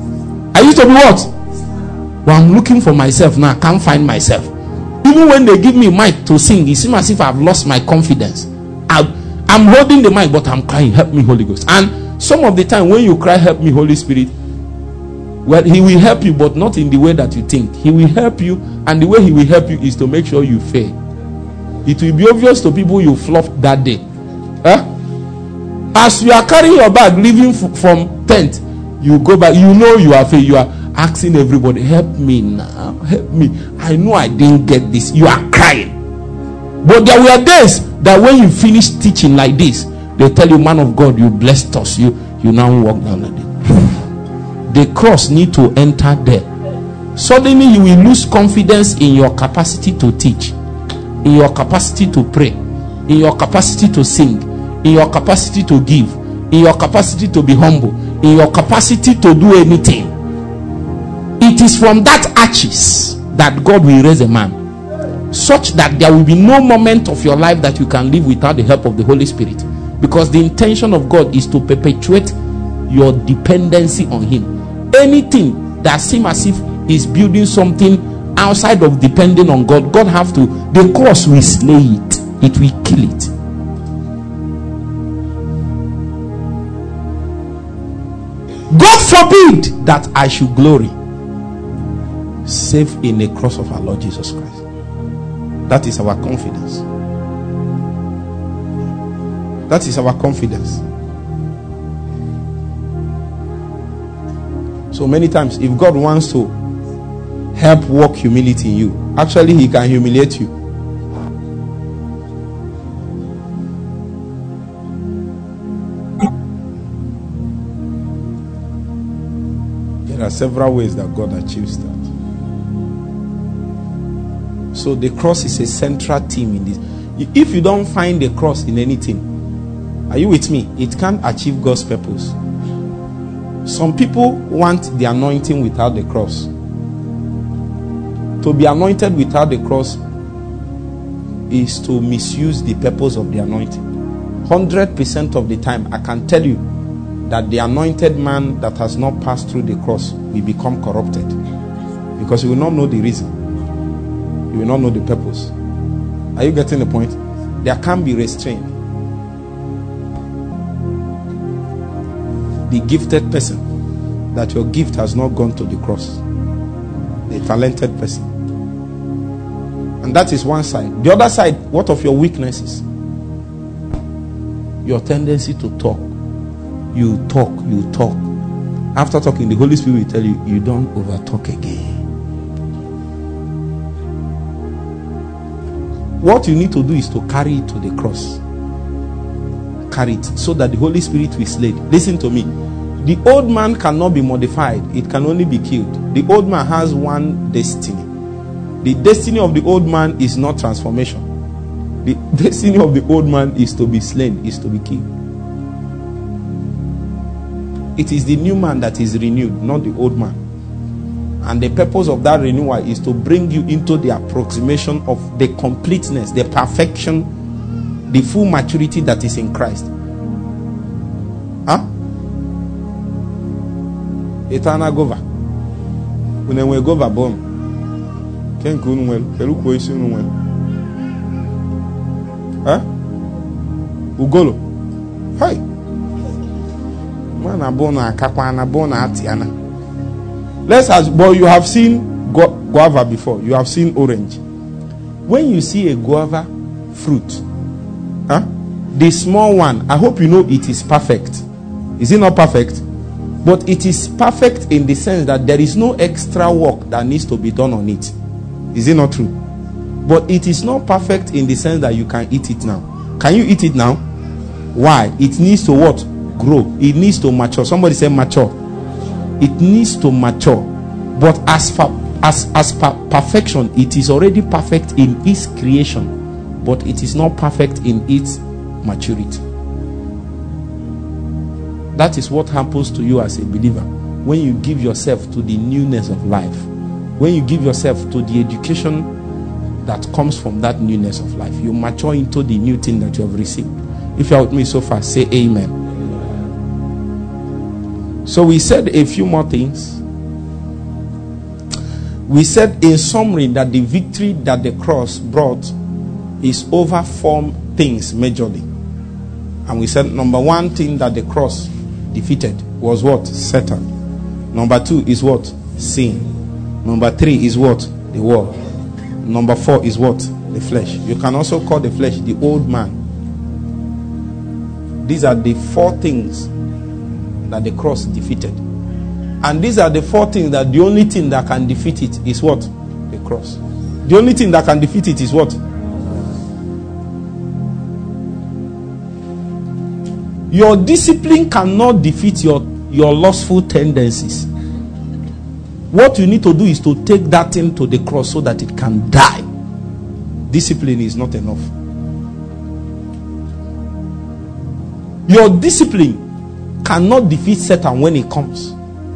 Well, I'm looking for myself now. I can't find myself. Even when they give me mic to sing, it seems as if I've lost my confidence. I'm holding the mic, but I'm crying, help me, Holy Ghost. And some of the time when you cry, help me, Holy Spirit, well, He will help you, but not in the way that you think. He will help you, and the way He will help you is to make sure you fail. It will be obvious to people you fluffed that day. As you are carrying your bag, leaving from tent, you go back, you know you are failed. You are asking everybody, help me now, help me. I know I didn't get this. You are crying. But there were days that when you finish teaching like this, they tell you, man of God, you blessed us. You now walk down like this. The cross need to enter there. Suddenly you will lose confidence in your capacity to teach, in your capacity to pray, in your capacity to sing, in your capacity to give, in your capacity to be humble, in your capacity to do anything. It is from that arches that God will raise a man, such that there will be no moment of your life that you can live without the help of the Holy Spirit, because the intention of God is to perpetuate your dependency on Him. Anything that seems as if is building something outside of depending on God, the cross will slay it. It will kill it. God forbid that I should glory save in the cross of our Lord Jesus Christ. That is our confidence. That is our confidence. So many times, if God wants to help work humility in you, actually He can humiliate you. There are several ways that God achieves that. So the cross is a central theme in this. If you don't find the cross in anything, are you with me? It can't achieve God's purpose. Some people want the anointing without the cross. To be anointed without the cross is to misuse the purpose of the anointing. 100% of the time, I can tell you that the anointed man that has not passed through the cross will become corrupted. Because you will not know the reason. You will not know the purpose. Are you getting the point? There can't be restraint. The gifted person, that your gift has not gone to the cross. The talented person. And that is one side. The other side, what of your weaknesses? Your tendency to talk. You talk. After talking, the Holy Spirit will tell you, you don't over-talk again. What you need to do is to carry it to the cross. Carry it so that the Holy Spirit will slay it. Listen to me. The old man cannot be modified. It can only be killed. The old man has one destiny. The destiny of the old man is not transformation. The destiny of the old man is to be slain, is to be killed. It is the new man that is renewed, not the old man. And the purpose of that renewal is to bring you into the approximation of the completeness, the perfection, the full maturity that is in Christ. Huh? Eternal gova. Unenwe gova bom. Kenku unwel. Peluko isi unwel. Huh? Ugolo. Hey. Mana bona akapana bona atiana. Let's ask, but you have seen guava before. You have seen orange. When you see a guava fruit, the small one, I hope you know it is perfect. Is it not perfect? But it is perfect in the sense that there is no extra work that needs to be done on it. Is it not true? But it is not perfect in the sense that you can eat it now. Can you eat it now? Why? It needs to what? Grow. It needs to mature. Somebody say mature. It needs to mature. But as perfection, it is already perfect in its creation, but it is not perfect in its maturity. That is what happens to you as a believer when you give yourself to the newness of life. When you give yourself to the education that comes from that newness of life, you mature into the new thing that you have received. If you are with me so far, say amen. So we said a few more things. We said in summary that the victory that the cross brought is over 4 things majorly. And we said number 1 thing that the cross defeated was what? Satan. Number 2 is what? Sin. Number 3 is what? The world. Number 4 is what? The flesh. You can also call the flesh the old man. These are the 4 things that the cross defeated. And these are the 4 things that the only thing that can defeat it is what? The cross. The only thing that can defeat it is what? Your discipline cannot defeat your lustful tendencies. What you need to do is to take that thing to the cross so that it can die. Discipline is not enough. Your discipline cannot defeat Satan when it comes.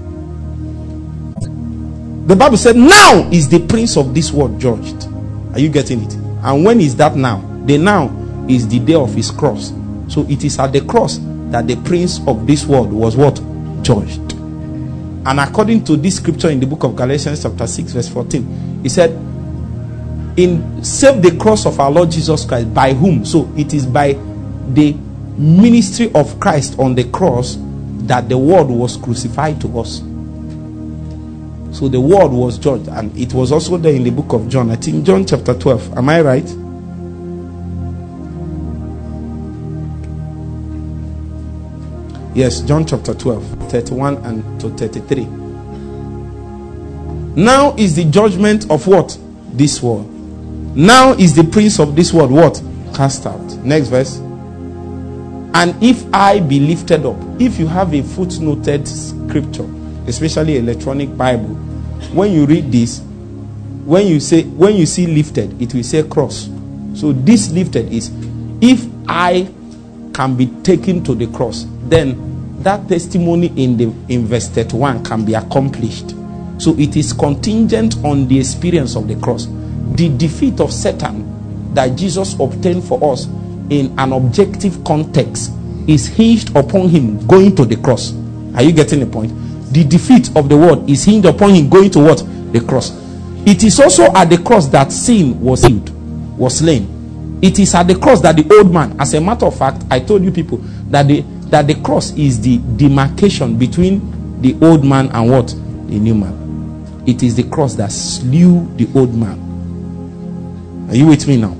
The Bible said, now is the prince of this world judged. Are you getting it? And when is that now? The now is the day of his cross. So it is at the cross that the prince of this world was what? Judged. And according to this scripture in the book of Galatians chapter 6 verse 14, he said, save the cross of our Lord Jesus Christ, by whom? So it is by the ministry of Christ on the cross that the world was crucified to us. So the world was judged, and it was also there in the book of John. I think John chapter 12. Am I right? Yes, John chapter 12, 31 and to 33. Now is the judgment of what? This world. Now is the prince of this world what? Cast out. Next verse. And if I be lifted up, if you have a footnoted scripture, especially electronic Bible, when you read this, when you see lifted, it will say cross. So this lifted is, if I can be taken to the cross, then that testimony in verse 31 can be accomplished. So it is contingent on the experience of the cross. The defeat of Satan that Jesus obtained for us in an objective context is hinged upon him going to the cross. Are you getting the point? The defeat of the world is hinged upon him going to what? The cross. It is also at the cross that sin was healed, was slain. It is at the cross that the old man, as a matter of fact, I told you people that the cross is the demarcation between the old man and what? The new man. It is the cross that slew the old man. Are you with me now?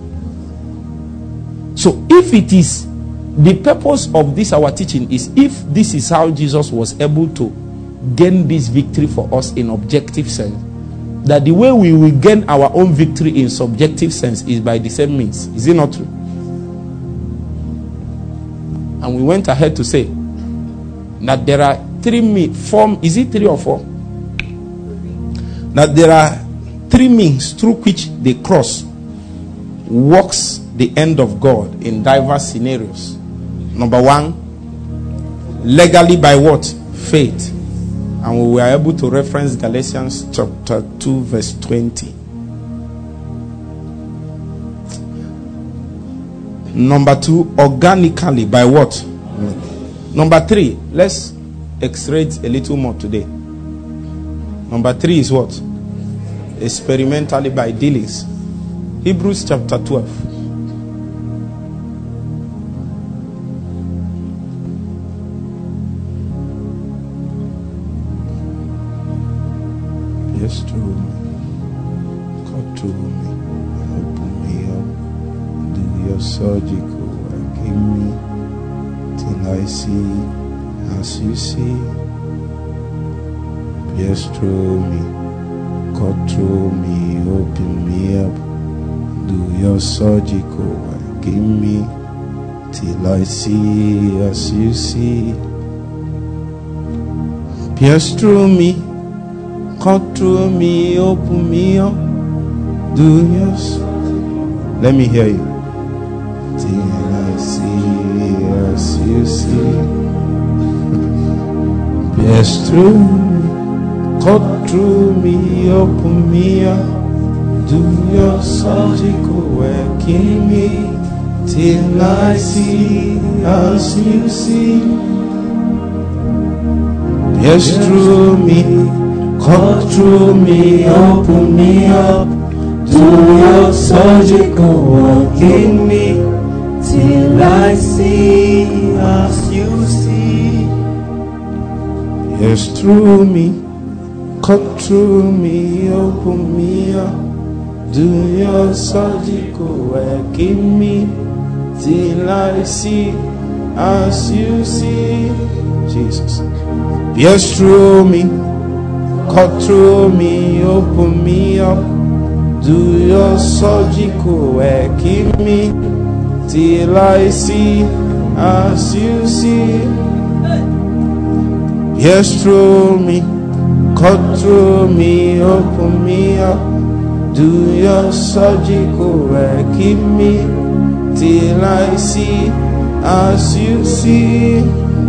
So if it is the purpose of this our teaching is, if this is how Jesus was able to gain this victory for us in objective sense, that the way we will gain our own victory in subjective sense is by the same means. Is it not true? And we went ahead to say that there are is it 3 or 4? That there are 3 means through which the cross works the end of God in diverse scenarios. Number 1, legally by what? Faith. And we were able to reference Galatians chapter 2 verse 20. Number 2, organically by what? Number 3, let's x-ray it a little more today. Number 3 is what? Experimentally by dealings. Hebrews chapter 12. Yes, through me. Cut through me. Open me up. Do your surgical work in me till I see as you see. Yes, through me. Cut through me. Open me up. Do your surgical work in me till I see as you see. Pierce through me, cut through me, open me up, do yours. Let me hear you. Till I see as you see. Pierce through me, cut through me, open me up, do your surgical work in me till I see as you see. Pierce through me, cut through me, open me up, do your surgical work in me till I see as you see. Pierce through me, cut through me, open me up, do your surgical work in me till I see as you see. Jesus. Pierce through me, cut through me, open me up, do your surgical work in me till I see as you see. Pierce through me, cut through me, open me up, do your surgical work in me till I see as you see.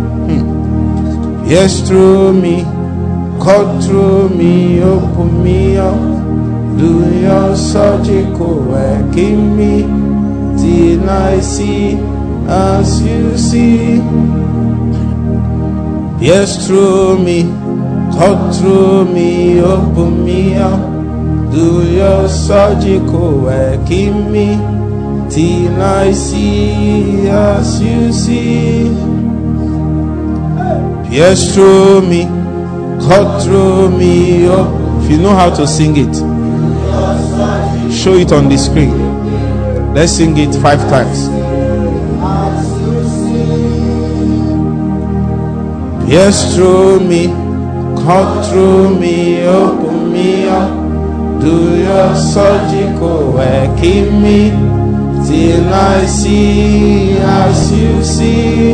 Pierce through me, cut through me, open me up, do your surgical work in me till I see as you see. Pierce through me, cut through me, open me up, do your surgical work in me till I see as you see. Pierce through me, cut through me up. If you know how to sing it, show it on the screen. Let's sing it 5 times. Pierce through me, cut through me, open me up, do your surgical work in me till I see as you see.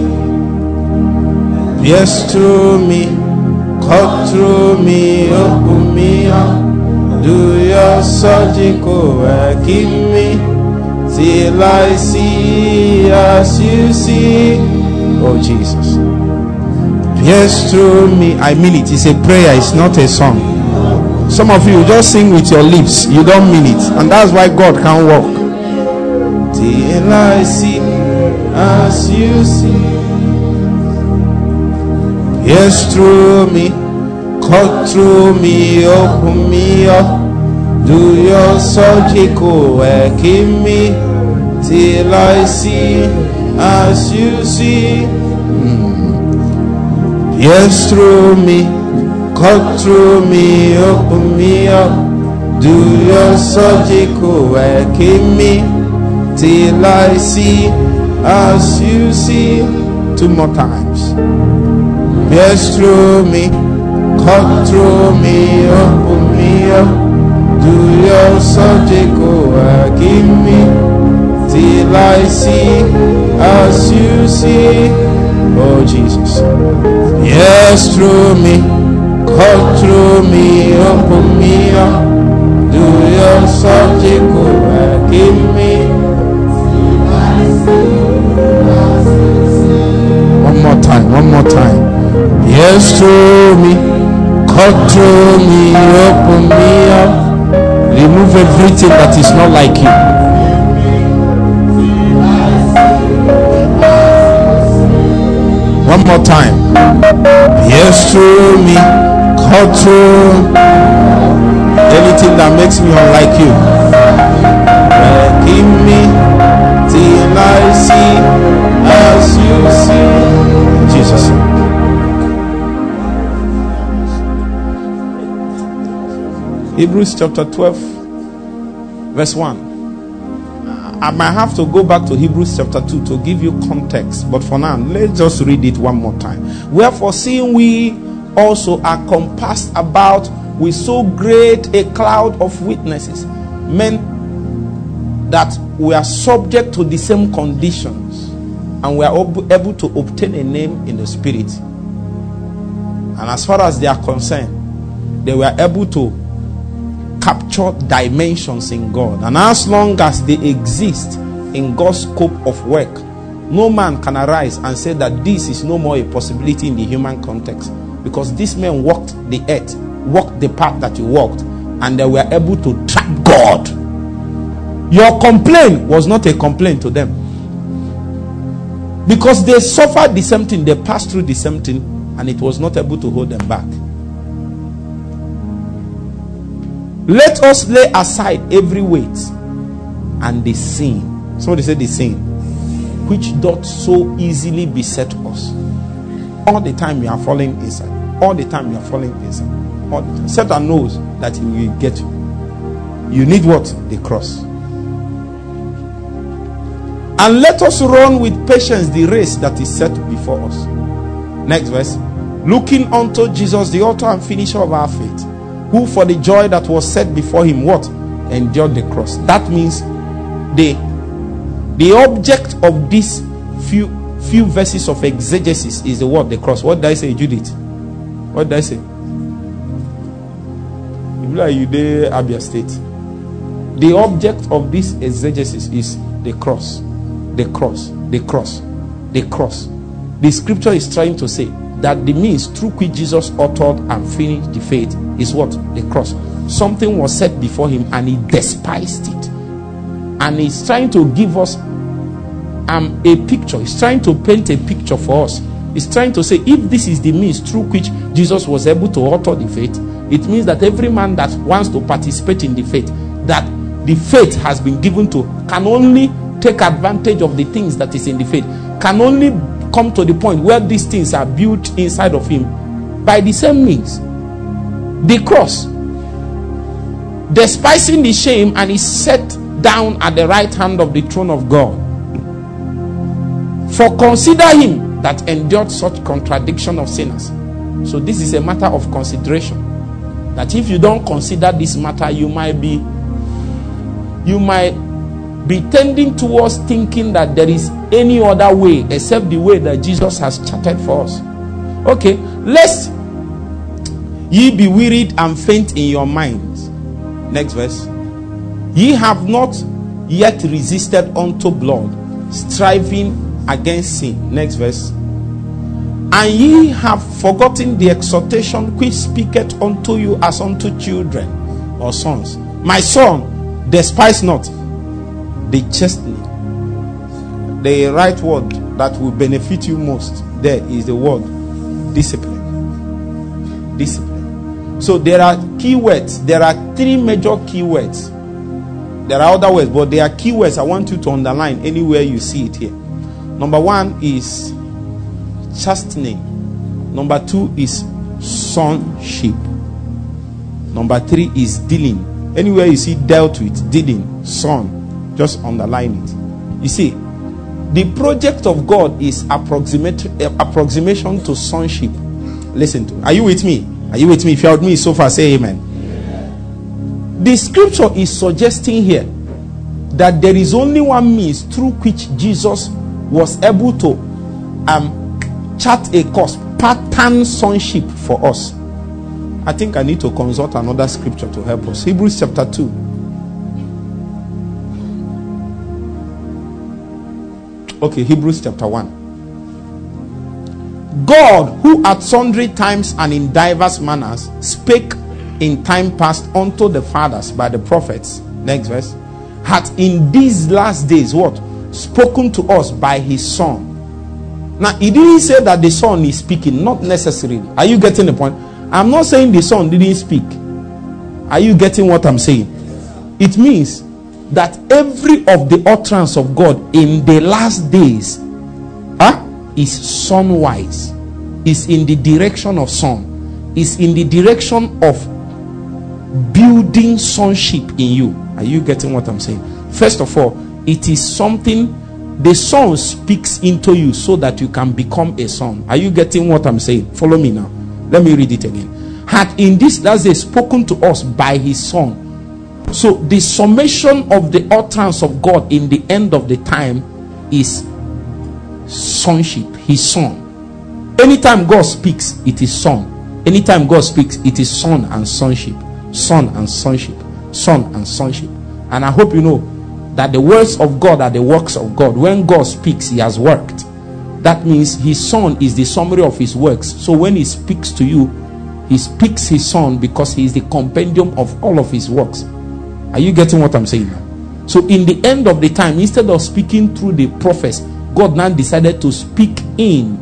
Pierce through me, cut through me, open me up, do your surgical work in me till I see as you see. Oh Jesus. Pierce through me. I mean it. It's a prayer. It's not a song. Some of you just sing with your lips. You don't mean it. And that's why God can't walk. Till I see as you see. Pierce through me, cut through me, open me up. Do your surgical work in me till I see as you see. Yes, through me, cut through me, open me up. Do your surgical work in me till I see as you see. 2 more times. Yes, through me, cut through me, open me up. Do your surgical work in me till I see as you see. Oh Jesus. Yes, through me, cut through me, open me up. Do your surgical work in me till I see as you see. One more time, one more time. Yes, through me, cut through me, open me up. Remove everything that is not like you. One more time. Yes, through me, cut through anything that makes me unlike you. Give me till I see as you see. Jesus. Hebrews chapter 12, verse 1. I might have to go back to Hebrews chapter 2 to give you context, but for now, let's just read it one more time. Wherefore, seeing we also are compassed about with so great a cloud of witnesses, men that we are subject to the same conditions, and we are able to obtain a name in the Spirit. And as far as they are concerned, they were able to capture dimensions in God. And as long as they exist in God's scope of work, no man can arise and say that this is no more a possibility in the human context, because these men walked the earth, walked the path that you walked, and they were able to trap God. Your complaint was not a complaint to them, because they suffered the same thing, they passed through the same thing, and it was not able to hold them back. Let us lay aside every weight and the sin. Somebody said the sin, which doth so easily beset us. All the time you are falling inside. All the time you are falling inside. All the time. Satan knows that he will get you. You need what? The cross. And let us run with patience the race that is set before us. Next verse. Looking unto Jesus, the author and finisher of our faith, who for the joy that was set before him, what? Endured the cross. That means the object of these few verses of exegesis is the word, the cross. What did I say, Judith? What did I say? You there, Abia State. The object of this exegesis is the cross. The cross. The cross. The cross. The scripture is trying to say that the means through which Jesus authored and finished the faith is what? The cross. Something was set before him and he despised it. And he's trying to give us a picture. He's trying to paint a picture for us. He's trying to say, if this is the means through which Jesus was able to author the faith, it means that every man that wants to participate in the faith, that the faith has been given to, can only take advantage of the things that is in the faith, can only come to the point where these things are built inside of him by the same means. The cross. Despising the shame, and is set down at the right hand of the throne of God. For consider him that endured such contradiction of sinners. So this is a matter of consideration. That if you don't consider this matter, you might be tending towards thinking that there is any other way except the way that Jesus has charted for us. Okay, lest ye be wearied and faint in your minds. Next verse. Ye have not yet resisted unto blood, striving against sin. Next verse. And ye have forgotten the exhortation which speaketh unto you as unto children or sons. My son, despise not the chastening. The right word that will benefit you most there is the word discipline. Discipline. So there are keywords. There are 3 major keywords. There are other words, but there are keywords I want you to underline anywhere you see it here. Number 1 is chastening. Number 2 is sonship. Number 3 is dealing. Anywhere you see dealt with, dealing, son, just underline it. You see, the project of God is approximation to sonship. Listen to me. Are you with me? Are you with me? If you're with me so far, say amen. The scripture is suggesting here that there is only one means through which Jesus was able to chart a course, pattern sonship for us. I think I need to consult another scripture to help us. Hebrews chapter 2. Okay, Hebrews chapter 1. God, who at sundry times and in diverse manners spake in time past unto the fathers by the prophets, next verse, hath in these last days what? Spoken to us by his Son. Now, he didn't say that the Son is speaking, not necessarily. Are you getting the point? I'm not saying the Son didn't speak. Are you getting what I'm saying? It means that every of the utterance of God in the last days is son-wise, is in the direction of son, is in the direction of building sonship in you. Are you getting what I'm saying? First of all, it is something the Son speaks into you so that you can become a son. Are you getting what I'm saying? Follow me now. Let me read it again. Hath in this last day spoken to us by his Son. So the summation of the utterance of God in the end of the time is sonship, his Son. Anytime God speaks, it is son. Anytime God speaks, it is son and sonship. Son and sonship. Son and sonship. And I hope you know that the words of God are the works of God. When God speaks, he has worked. That means his Son is the summary of his works. So when he speaks to you, he speaks his Son because he is the compendium of all of his works. Are you getting what I'm saying now? So in the end of the time, instead of speaking through the prophets, God now decided to speak in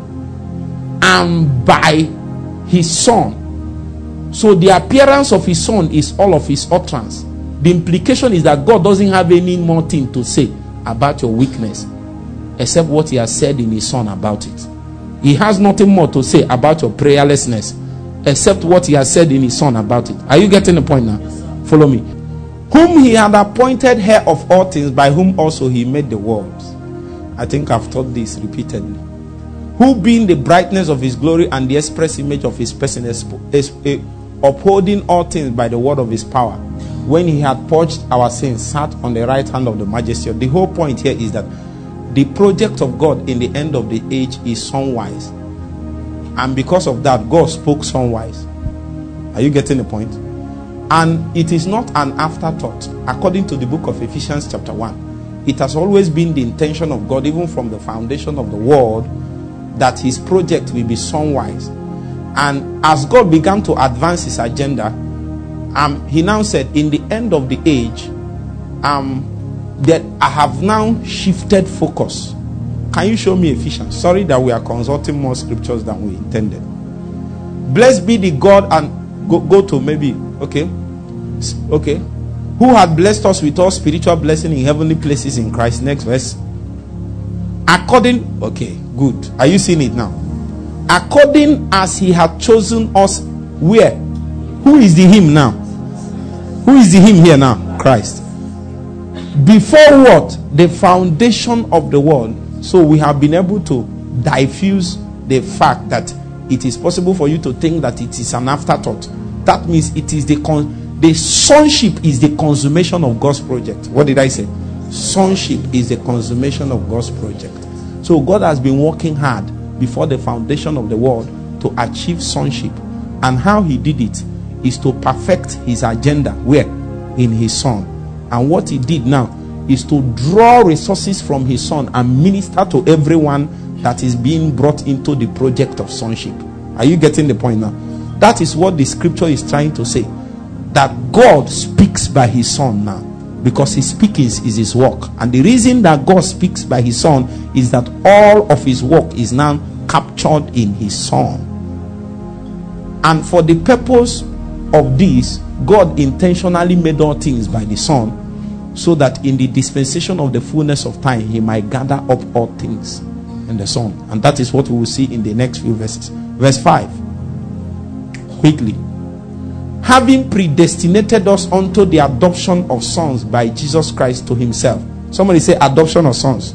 and by his Son. So the appearance of his Son is all of his utterance. The implication is that God doesn't have any more thing to say about your weakness except what he has said in his Son about it. He has nothing more to say about your prayerlessness except what he has said in his Son about it. Are you getting the point now? Follow me. Whom he had appointed heir of all things, by whom also he made the worlds. I think I've taught this repeatedly. Who being the brightness of his glory and the express image of his person, upholding all things by the word of his power, when he had purged our sins, sat on the right hand of the majesty. The whole point here is that the project of God in the end of the age is son-wise. And because of that, God spoke son-wise. Are you getting the point? And it is not an afterthought. According to the book of Ephesians chapter 1, it has always been the intention of God, even from the foundation of the world, that his project will be son-wise. And as God began to advance his agenda, he now said, in the end of the age, that I have now shifted focus. Can you show me Ephesians? Sorry that we are consulting more scriptures than we intended. Blessed be the God, and go to maybe, okay, who had blessed us with all spiritual blessing in heavenly places in Christ. Next verse. Okay, good. Are you seeing it now? According as he had chosen us, where? Who is the him now? Who is the him here now? Christ. Before what? The foundation of the world. So we have been able to diffuse the fact that it is possible for you to think that it is an afterthought. That means it is the sonship is the consummation of God's project. What did I say? Sonship is the consummation of God's project. So God has been working hard before the foundation of the world to achieve sonship. And how he did it is to perfect his agenda. Where? In his Son. And what he did now is to draw resources from his Son and minister to everyone that is being brought into the project of sonship. Are you getting the point now? That is what the scripture is trying to say. That God speaks by his Son now. Because his speaking is his work. And the reason that God speaks by his Son is that all of his work is now captured in his Son. And for the purpose of this, God intentionally made all things by the Son, so that in the dispensation of the fullness of time, he might gather up all things in the Son. And that is what we will see in the next few verses. Verse 5. Quickly. Having predestinated us unto the adoption of sons by Jesus Christ to himself. Somebody say adoption of sons.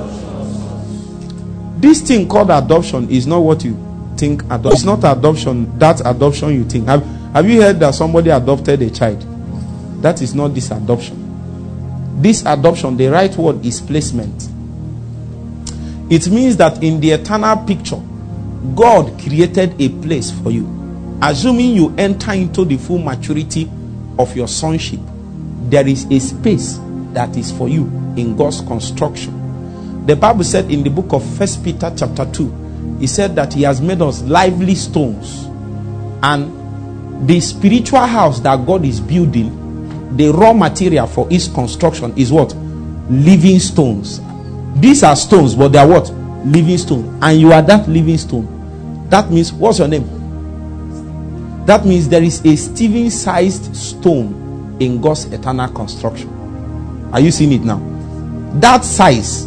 This thing called adoption is not what you think. It's not adoption. That adoption you think. Have you heard that somebody adopted a child? That is not this adoption. This adoption, the right word is placement. It means that in the eternal picture, God created a place for you. Assuming you enter into the full maturity of your sonship, there is a space that is for you in God's construction. The Bible said in the book of 1 Peter chapter 2, he said that he has made us lively stones. And the spiritual house that God is building, the raw material for its construction is what? Living stones. These are stones, but they are what? Living stone. And you are that living stone. That means, what's your name? That means there is a Stephen-sized stone in God's eternal construction. Are you seeing it now? That size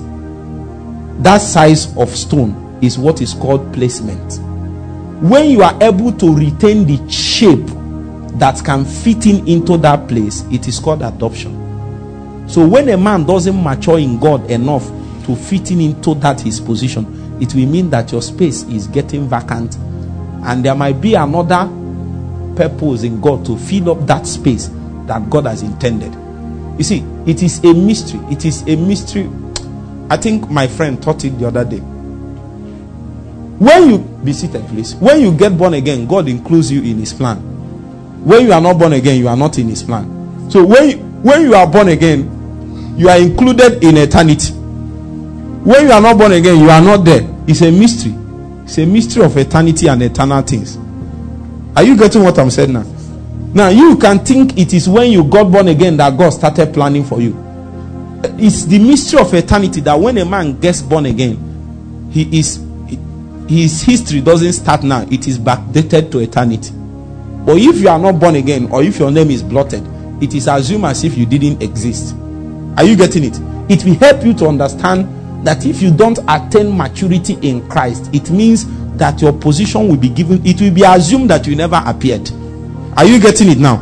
of stone is what is called placement. When you are able to retain the shape that can fit into that place, it is called adoption. So when a man doesn't mature in God enough to fit into that his position, it will mean that your space is getting vacant, and there might be another purpose in God to fill up that space that God has intended. You see, it is a mystery. It is a mystery. I think my friend taught it the other day. When you be seated, please. When you get born again, God includes you in his plan. When you are not born again, you are not in his plan. So when you are born again, you are included in eternity. When you are not born again, you are not there. It's a mystery. It's a mystery of eternity and eternal things. Are you getting what I'm saying now? Now you can think it is when you got born again that God started planning for you. It's the mystery of eternity that when a man gets born again, his history doesn't start now. It is backdated to eternity. Or if you are not born again, or if your name is blotted, it is assumed as if you didn't exist. Are you getting it? It will help you to understand that if you don't attain maturity in Christ, it means that your position will be given. It will be assumed that you never appeared. Are you getting it now?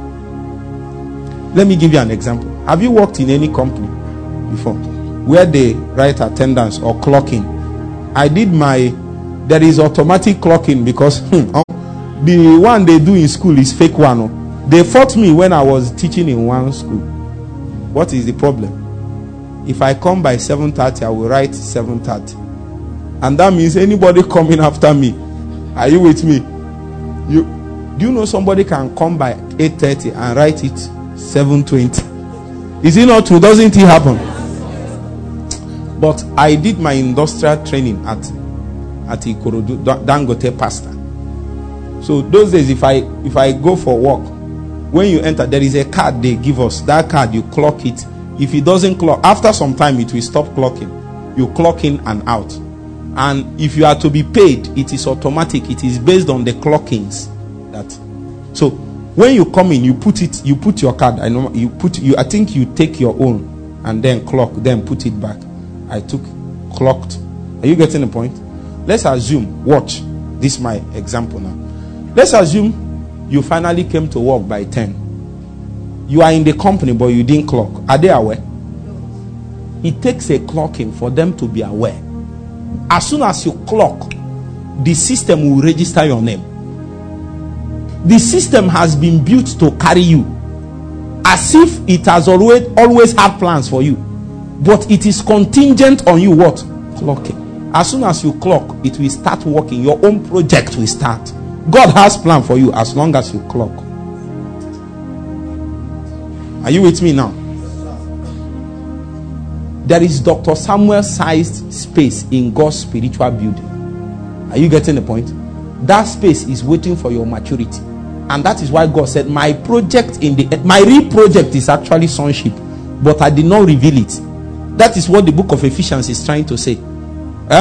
Let me give you an example. Have you worked in any company before where they write attendance or clocking? I did there is automatic clocking because the one they do in school is fake one. They fought me when I was teaching in one school. What is the problem? If I come by 7:30, I will write 7:30. And that means anybody coming after me. Are you with me? Do you know somebody can come by 8:30 and write it 7:20? Is it not true? Doesn't it happen? But I did my industrial training at Ikorodu, Dangote Pasta. So those days, if I go for work, when you enter, there is a card they give us. That card, you clock it. If it doesn't clock, after some time, it will stop clocking. You clock in and out. And if you are to be paid, it is automatic. It is based on the clockings. So when you come in, you put your card. I think you take your own and then clock, then put it back. I clocked. Are you getting the point? Let's assume, watch. This is my example now. Let's assume you finally came to work by 10. You are in the company, but you didn't clock. Are they aware? It takes a clocking for them to be aware. As soon as you clock, the system will register your name. The system has been built to carry you, as if it has always had plans for you. But it is contingent on you what? Clocking. As soon as you clock, it will start working. Your own project will start. God has plan for you as long as you clock. Are you with me now? There is Dr. Samuel-sized space in God's spiritual building. Are you getting the point? That space is waiting for your maturity. And that is why God said, my real project is actually sonship, but I did not reveal it. That is what the book of Ephesians is trying to say.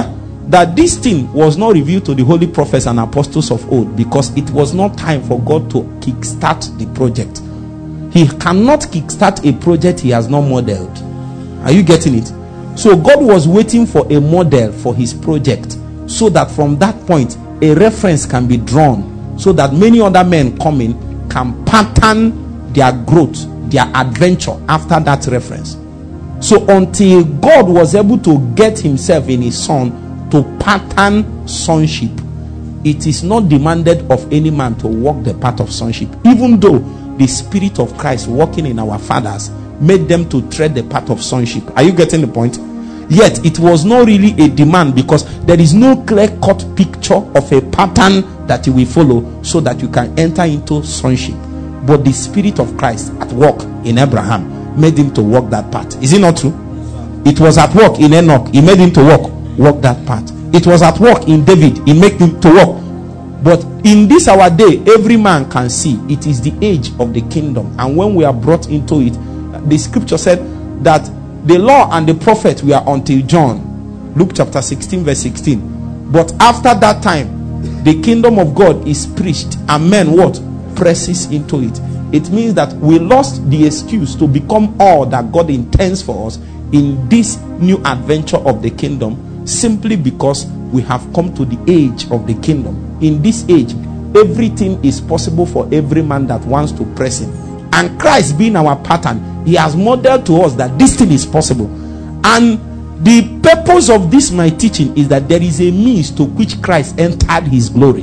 that this thing was not revealed to the holy prophets and apostles of old because it was not time for God to kickstart the project. He cannot kickstart a project he has not modeled. Are you getting it? So God was waiting for a model for his project, so that from that point a reference can be drawn, so that many other men coming can pattern their growth, their adventure after that reference. So until God was able to get himself in his son to pattern sonship, it is not demanded of any man to walk the path of sonship, even though the Spirit of Christ working in our fathers made them to tread the path of sonship. Are you getting the point? Yet it was not really a demand, because there is no clear-cut picture of a pattern that you will follow so that you can enter into sonship. But the Spirit of Christ at work in Abraham made him to walk that path. Is it not true? It was at work in Enoch. He made him to walk that path. It was at work in David. He made him to walk. But in this our day, every man can see it is the age of the kingdom. And when we are brought into it, the scripture said that the law and the prophet were until John. Luke chapter 16 verse 16. But after that time, the kingdom of God is preached, and men what? Presses into it. It means that we lost the excuse to become all that God intends for us in this new adventure of the kingdom, simply because we have come to the age of the kingdom. In this age, everything is possible for every man that wants to press in. And Christ being our pattern, he has modeled to us that this thing is possible. And the purpose of this my teaching is that there is a means to which Christ entered his glory.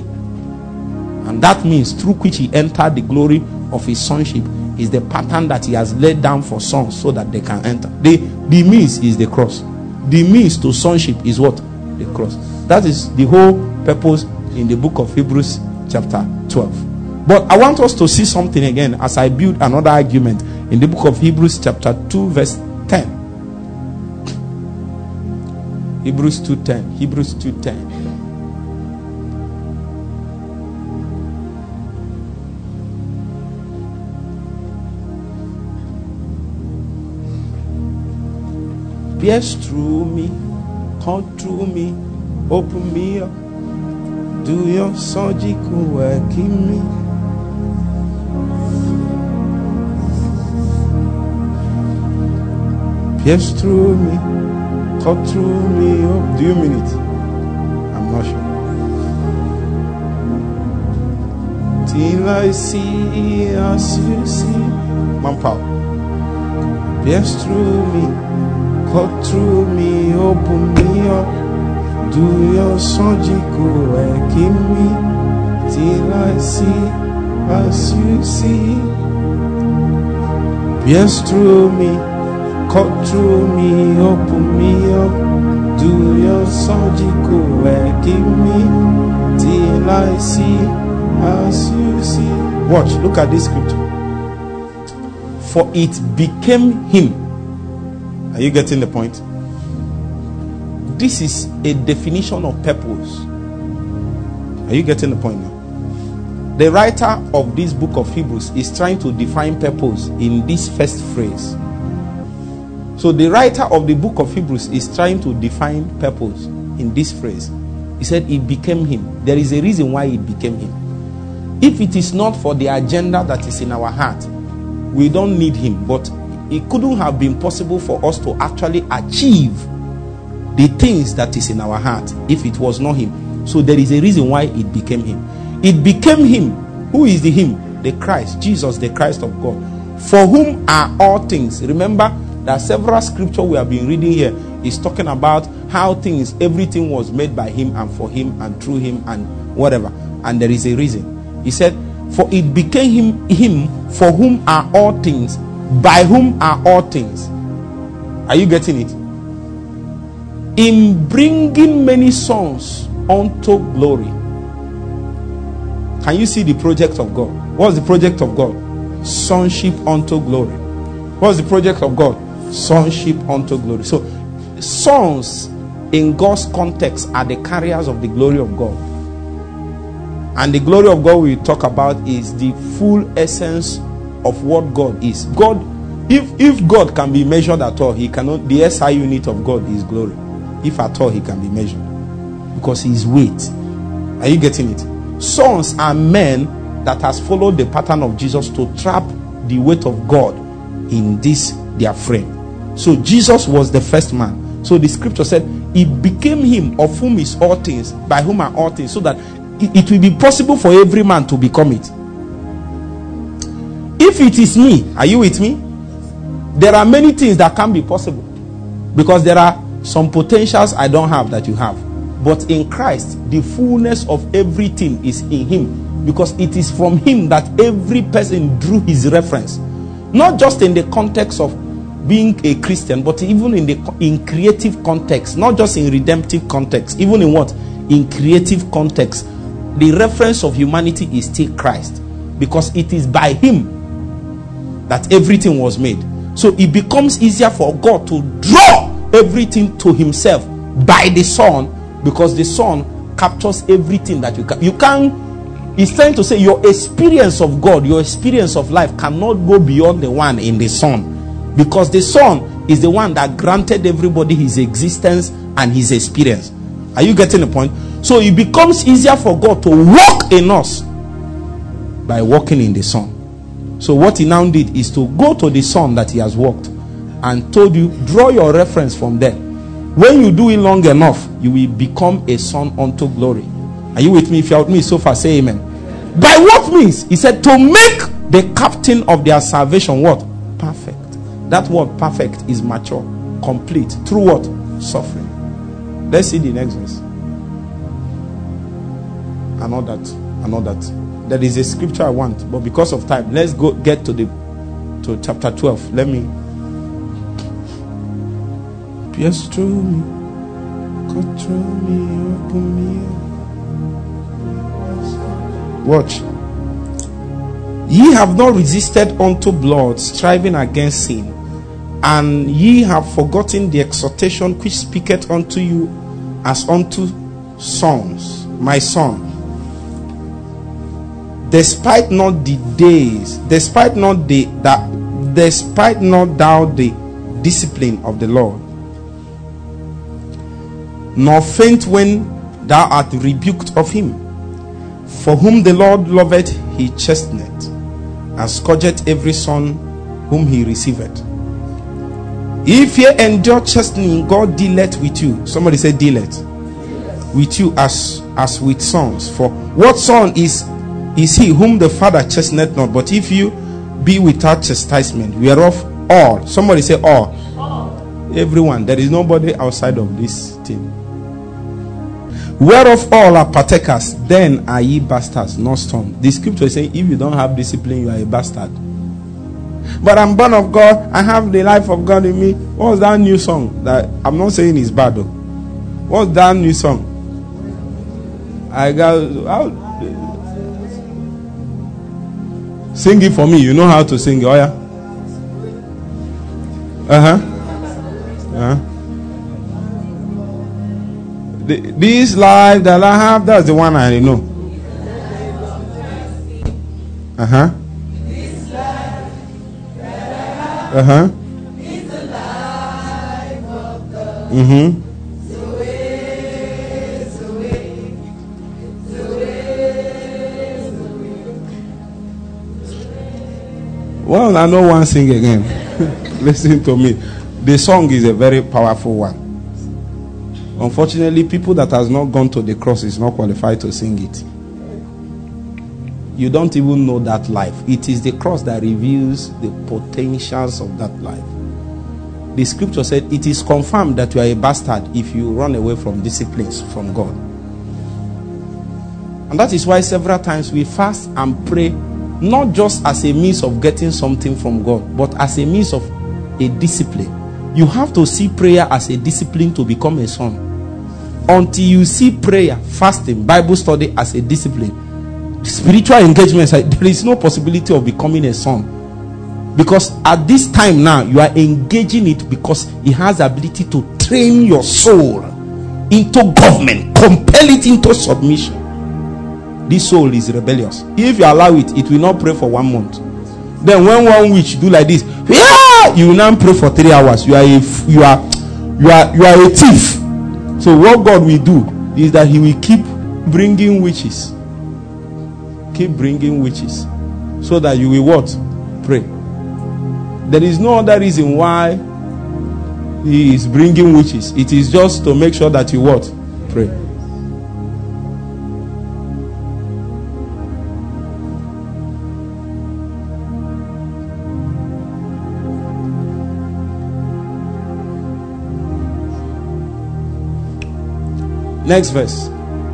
And that means through which he entered the glory of his sonship is the pattern that he has laid down for sons so that they can enter. The means is the cross. The means to sonship is what? The cross. That is the whole purpose in the book of Hebrews chapter 12. But I want us to see something again as I build another argument in the book of Hebrews chapter 2 verse 10. Hebrews 2:10. Hebrews 2:10. Pierce through me, cut through me, open me up, do your surgical work in me. Pierce through me, cut through me. Oh, do you mean it? I'm not sure. Till I see as you see. Manpower. Pierce through me, cut through me, open me up, do your surgical work in me. Till I see as you see. Pierce through me, cut through me, open me up, do your surgical work in me, till I see as you see. Watch, look at this scripture. For it became him. Are you getting the point? This is a definition of purpose. Are you getting the point now? The writer of this book of Hebrews is trying to define purpose in this first phrase. So the writer of the book of Hebrews is trying to define purpose in this phrase. He said it became him. There is a reason why it became him. If it is not for the agenda that is in our heart, we don't need him. But it couldn't have been possible for us to actually achieve the things that is in our heart if it was not him. So there is a reason why it became him. It became him. Who is the him? The Christ. Jesus, the Christ of God. For whom are all things. Remember, there are several scriptures we have been reading here. Is talking about how things, everything was made by him and for him and through him and whatever. And there is a reason. He said, for it became him for whom are all things, by whom are all things. Are you getting it? In bringing many sons unto glory. Can you see the project of God? What's the project of God? Sonship unto glory. What's the project of God? Sonship unto glory. So, sons in God's context are the carriers of the glory of God. And the glory of God we talk about is the full essence of what God is. God, if God can be measured at all, he cannot. The SI unit of God is glory. If at all he can be measured. because his weight. Are you getting it? Sons are men that has followed the pattern of Jesus to trap the weight of God in this their frame. So Jesus was the first man. So the scripture said, it became him of whom is all things, by whom are all things, so that it will be possible for every man to become it. If it is me, are you with me? There are many things that can be possible, because there are some potentials I don't have that you have. But in Christ, the fullness of everything is in him, because it is from him that every person drew his reference. Not just in the context of being a Christian, but even in creative context, not just in redemptive context, even in what? In creative context, the reference of humanity is still Christ, because it is by him that everything was made. So it becomes easier for God to draw everything to himself by the Son, because the Son captures everything that you can. He's trying to say your experience of God, your experience of life cannot go beyond the one in the Son, because the Son is the one that granted everybody his existence and his experience. Are you getting the point? So it becomes easier for God to walk in us by walking in the Son. So what he now did is to go to the Son that he has walked and told you, draw your reference from there. When you do it long enough, you will become a son unto glory. Are you with me? If you are with me so far, say amen. By what means? He said, to make the captain of their salvation what? Perfect. That word perfect is mature, complete. Through what? Suffering. Let's see the next verse. I know that. There is a scripture I want, but because of time, let's get to chapter 12. Let me pierce through me, cut through me, open me. Watch. Ye have not resisted unto blood, striving against sin, and ye have forgotten the exhortation which speaketh unto you as unto sons. My son, despite not thou the discipline of the Lord, nor faint when thou art rebuked of him. For whom the Lord loveth, he chasteneth, and scourgeth every son whom he receiveth. If ye endure chastening, God dealeth with you. Somebody say dealeth. With you as with sons. For what son is he whom the Father chasteneth not? But if you be without chastisement, whereof all. Somebody say all. Everyone. There is nobody outside of this thing. Whereof all are partakers, then are ye bastards, not sons. The scripture is saying, if you don't have discipline, you are a bastard. But I'm born of God, I have the life of God in me. What's that new song? That I'm not saying it's bad though. What's that new song? Sing it for me. You know how to sing it. Oh yeah. This life that I have, that's the one I know. This life that I have is the life of God. Well, I know one sing again. Listen to me. The song is a very powerful one. Unfortunately, people that has not gone to the cross is not qualified to sing it. You don't even know that life. It is the cross that reveals the potentials of that life. The scripture said it is confirmed that you are a bastard if you run away from disciplines from God. And that is why several times we fast and pray, not just as a means of getting something from God, but as a means of a discipline. You have to see prayer as a discipline to become a son. Until you see prayer, fasting, Bible study as a discipline, spiritual engagements, there is no possibility of becoming a son. Because at this time now, you are engaging it because it has the ability to train your soul into government, compel it into submission. This soul is rebellious. If you allow it, it will not pray for 1 month. Then when one witch do like this, you will now pray for 3 hours. You are a thief. So what God will do is that he will keep bringing witches. Keep bringing witches. So that you will what? Pray. There is no other reason why he is bringing witches. It is just to make sure that you what? Pray. Next verse.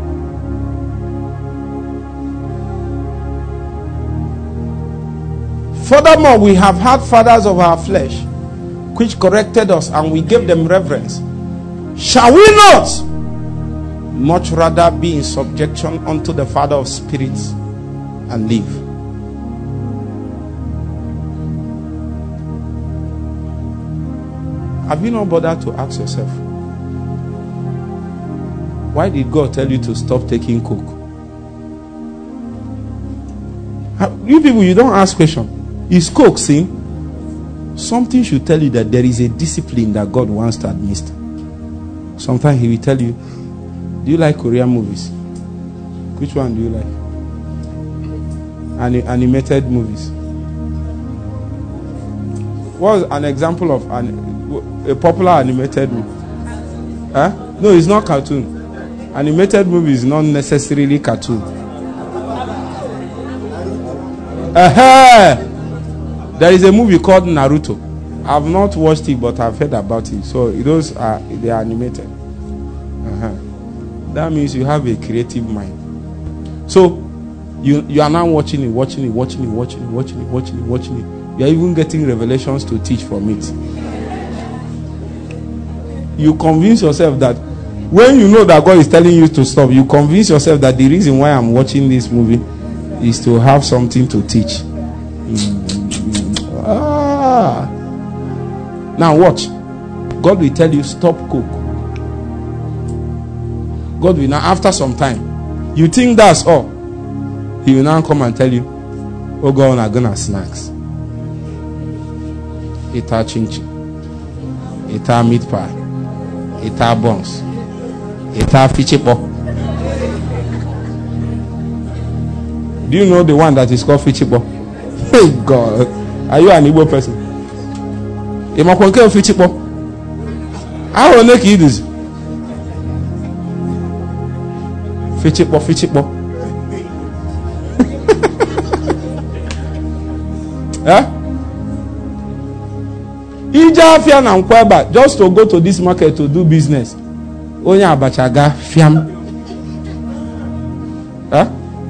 Furthermore, we have had fathers of our flesh, which corrected us, and we gave them reverence. Shall we not much rather be in subjection unto the Father of spirits and live? Have you not bothered to ask yourself, why did God tell you to stop taking coke? You people, you don't ask questions. Is coke sin? Something should tell you that there is a discipline that God wants to administer. Sometimes he will tell you, do you like Korean movies? Which one do you like? Animated movies. What's an example of a popular animated movie? Huh? No, it's not cartoon. Animated movie is not necessarily cartoon. There is a movie called Naruto. I've not watched it, but I've heard about it. So those are, they are animated. That means you have a creative mind. So you are now watching it. You are even getting revelations to teach from it. You convince yourself that when you know that God is telling you to stop, you convince yourself that the reason why I'm watching this movie is to have something to teach. Now watch. God will tell you stop coke. God will now, after some time, you think that's all. He will now come and tell you, oh God, I'm gonna snacks. Eat our chin-chin. Eat our meat pie. Eat our buns. Eat our fichipo. Do you know the one that is called fichipo? Hey God, are you an Igbo person? How will make you this? Fichipo. Huh? Ija na Nkweba just to go to this market to do business. Onya abachaga fiam. Huh?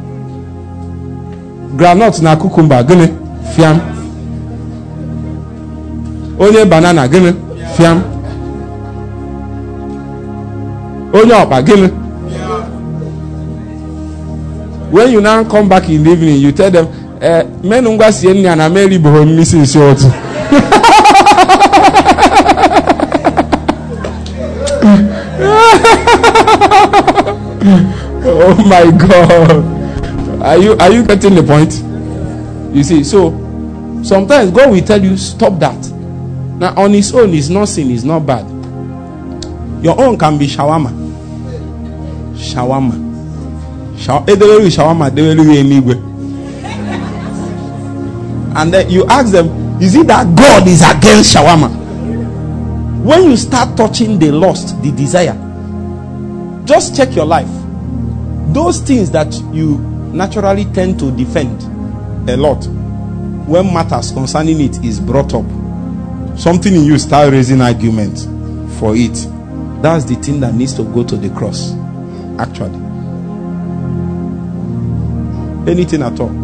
Granite na cucumber gini fiam. Onye banana gini fiam. Onye opa gini. When you now come back in the evening, you tell them, menungwa sieni ana meri bohon missing short. Oh my God. Are you getting the point? You see, so sometimes God will tell you stop that. Now on his own is not sin, is not bad. Your own can be shawarma. And then you ask them, is it that God is against shawarma? When you start touching the lust, the desire, just check your life. Those things that you naturally tend to defend a lot, when matters concerning it is brought up, something in you start raising arguments for it. That's the thing that needs to go to the cross. Actually, anything at all.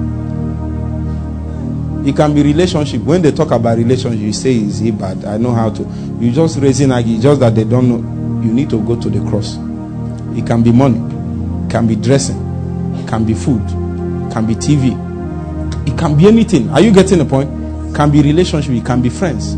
It can be relationship. When they talk about relationship, you say, is he bad? I know how to. You just raising arguments, just that they don't know. You need to go to the cross. It can be money, it can be dressing, it can be food, it can be TV, it can be anything. Are you getting the point? It can be relationship, it can be friends.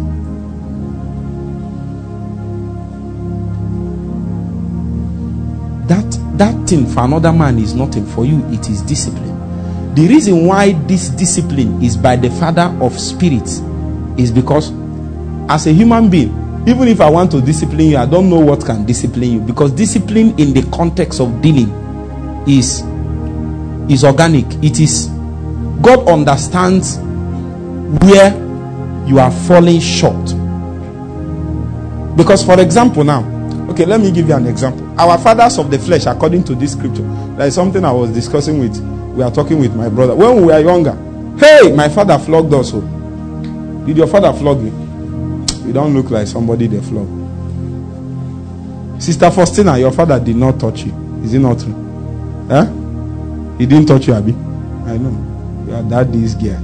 That thing for another man is nothing. For you, it is discipline. The reason why this discipline is by the Father of spirits is because as a human being, Even if I want to discipline you, I don't know what can discipline you, because discipline in the context of dealing is organic. It is, God understands where you are falling short. Because, for example, now, okay, let me give you an example. Our fathers of the flesh, according to this scripture, there is something I was discussing with, we are talking with my brother. When we were younger, hey, my father flogged us. Did your father flog you? You don't look like somebody they flog. Sister Faustina, your father did not touch you. Is it not true? Huh? He didn't touch you, Abi? I know. You are daddy's girl.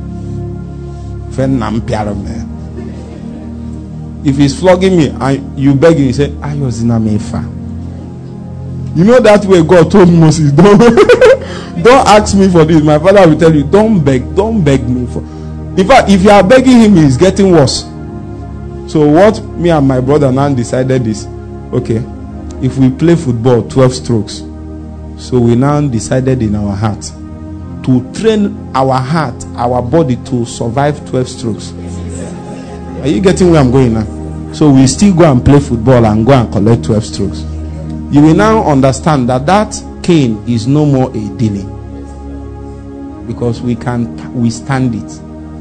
If he's flogging me and you beg him, you say, I was in a mefa. You know that way God told Moses, don't ask me for this. My father will tell you, don't beg me for. In fact, if you are begging him, he's getting worse. So what me and my brother now decided is, okay, if we play football 12 strokes, so we now decided in our heart to train our heart, our body to survive 12 strokes. Are you getting where I'm going now? So we still go and play football and go and collect 12 strokes. You will now understand that cane is no more a dealing, because we can withstand it.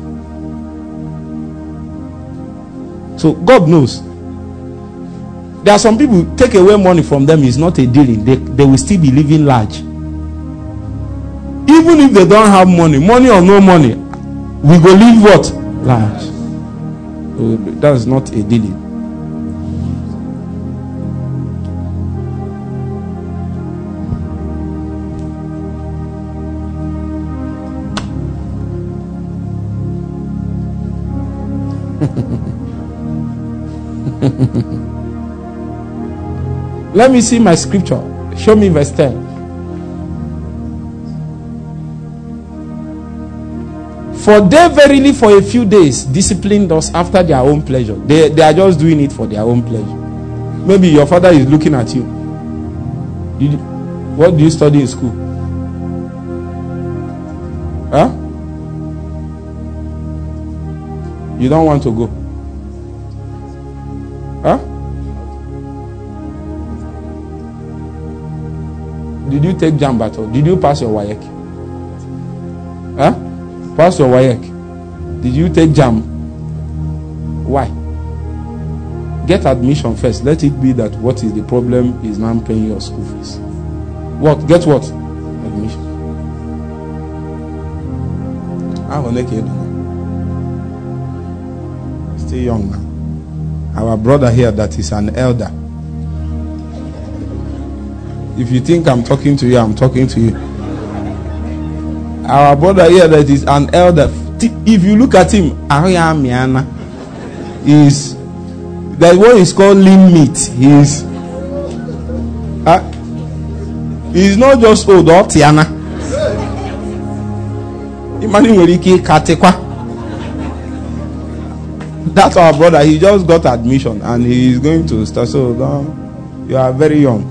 So God knows. There are some people, take away money from them is not a dealing. They will still be living large. Even if they don't have money or no money, we go live what? Large. So that is not a dealing. Let me see my scripture. Show me verse 10. For they verily for a few days disciplined us after their own pleasure. They are just doing it for their own pleasure. Maybe your father is looking at you. What do you study in school? Huh? You don't want to go? Huh? Did you take JAMB at all? Did you pass your WAEC? Huh? Pass your WAEC. Did you take JAMB? Why? Get admission first. Let it be that what is the problem is now paying your school fees. What? Get what? Admission. I will make it. Still young now. Our brother here that is an elder. If you think I'm talking to you, I'm talking to you. Our brother here that is an elder. If you look at him, is that what is called lean meat. He's not just old or Tiana. That's our brother. He just got admission and he is going to start. So you are very young.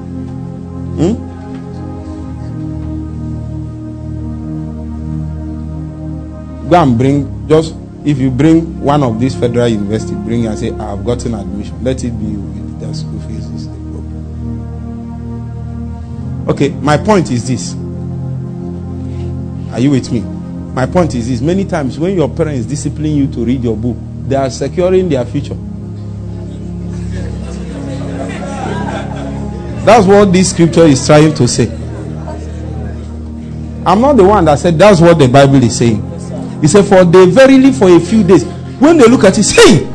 Go and bring, just if you bring one of these federal universities, bring and say, I have gotten admission. Let it be with their school fees is the problem. Okay, my point is this. Are you with me? My point is this. Many times when your parents discipline you to read your book, they are securing their future. That's what this scripture is trying to say. I'm not the one that said that's what the Bible is saying. He said, for they verily for a few days. When they look at it, hey,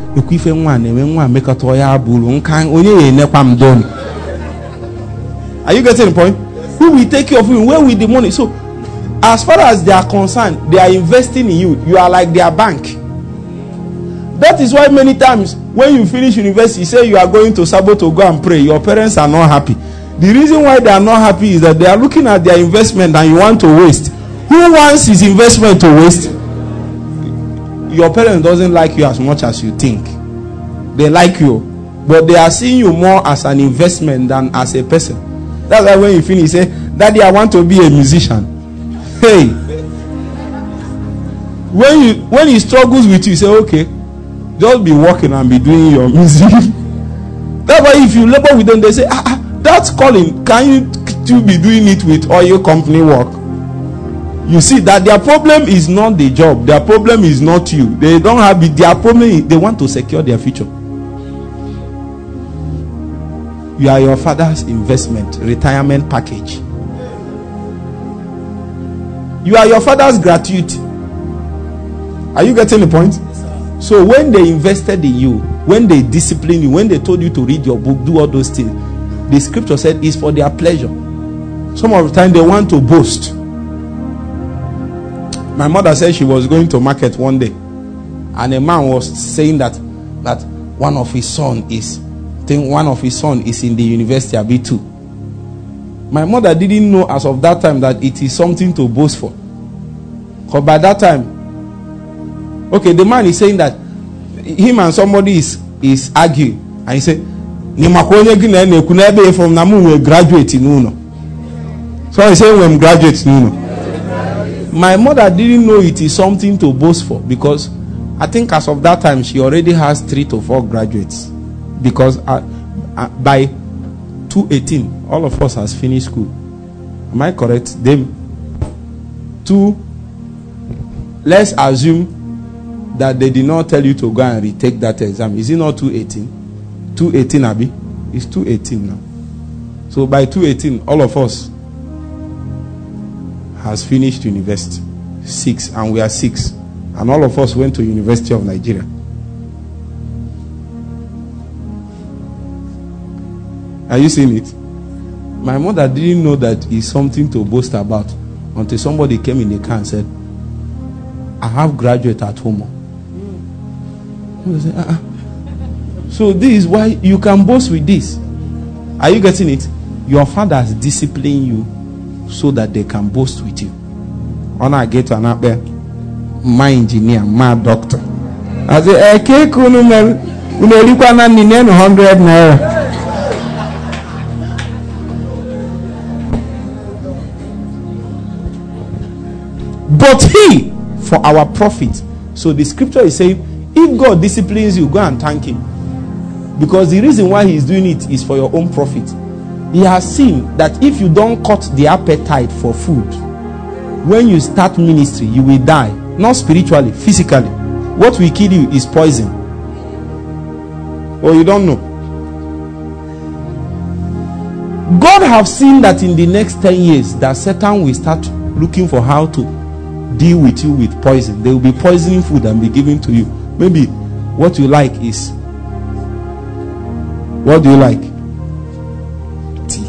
are you getting the point? Who will take care of you? Where will the money? So, as far as they are concerned, they are investing in you. You are like their bank. That is why many times when you finish university, say you are going to Sabo to go and pray, your parents are not happy. The reason why they are not happy is that they are looking at their investment and you want to waste. Who wants his investment to waste? Your parents doesn't like you as much as you think. They like you, but they are seeing you more as an investment than as a person. That's why when you finish, you say, Daddy, I want to be a musician. Hey, when he struggles with you, you say, okay, Just be walking and be doing your music. That's why if you labor with them, they say, that's calling. Can you be doing it with oil company work? You see that their problem is not the job. Their problem is not you. They don't have it. Their problem is they want to secure their future. You are your father's investment, retirement package. You are your father's gratuity. Are you getting the point? So when they invested in you, when they disciplined you, when they told you to read your book, do all those things, the scripture said it's for their pleasure. Some of the time they want to boast. My mother said she was going to market one day, and a man was saying that one of his son is in the university at B2. My mother didn't know as of that time that it is something to boast for. Because by that time, okay, the man is saying that him and somebody is arguing, and he said, from Namu we graduate in Uno. So I say when graduate in Uno. My mother didn't know it is something to boast for, because I think as of that time she already has 3 to 4 graduates. Because by 2018, all of us has finished school. Am I correct? Let's assume that they did not tell you to go and retake that exam. Is it not 2018? 2018, Abi? It's 2018 now. So by 2018, all of us has finished university. 6, and we are 6. And all of us went to University of Nigeria. Are you seeing it? My mother didn't know that it's something to boast about until somebody came in the car and said, I have graduate at home. So this is why you can boast with this. Are you getting it? Your father has disciplined you so that they can boast with you. When I get an up there, my engineer, my doctor, I say, "Okay, kunu me, unelipa na nine 100 naira." But he, for our profit. So the scripture is saying, if God disciplines you, go and thank him. Because the reason why he is doing it is for your own profit. He has seen that if you don't cut the appetite for food, when you start ministry, you will die. Not spiritually, physically. What will kill you is poison. Or you don't know. God have seen that in the next 10 years, that Satan will start looking for how to deal with you with poison. They will be poisoning food and be giving to you. Maybe what you like is, what do you like? Tea.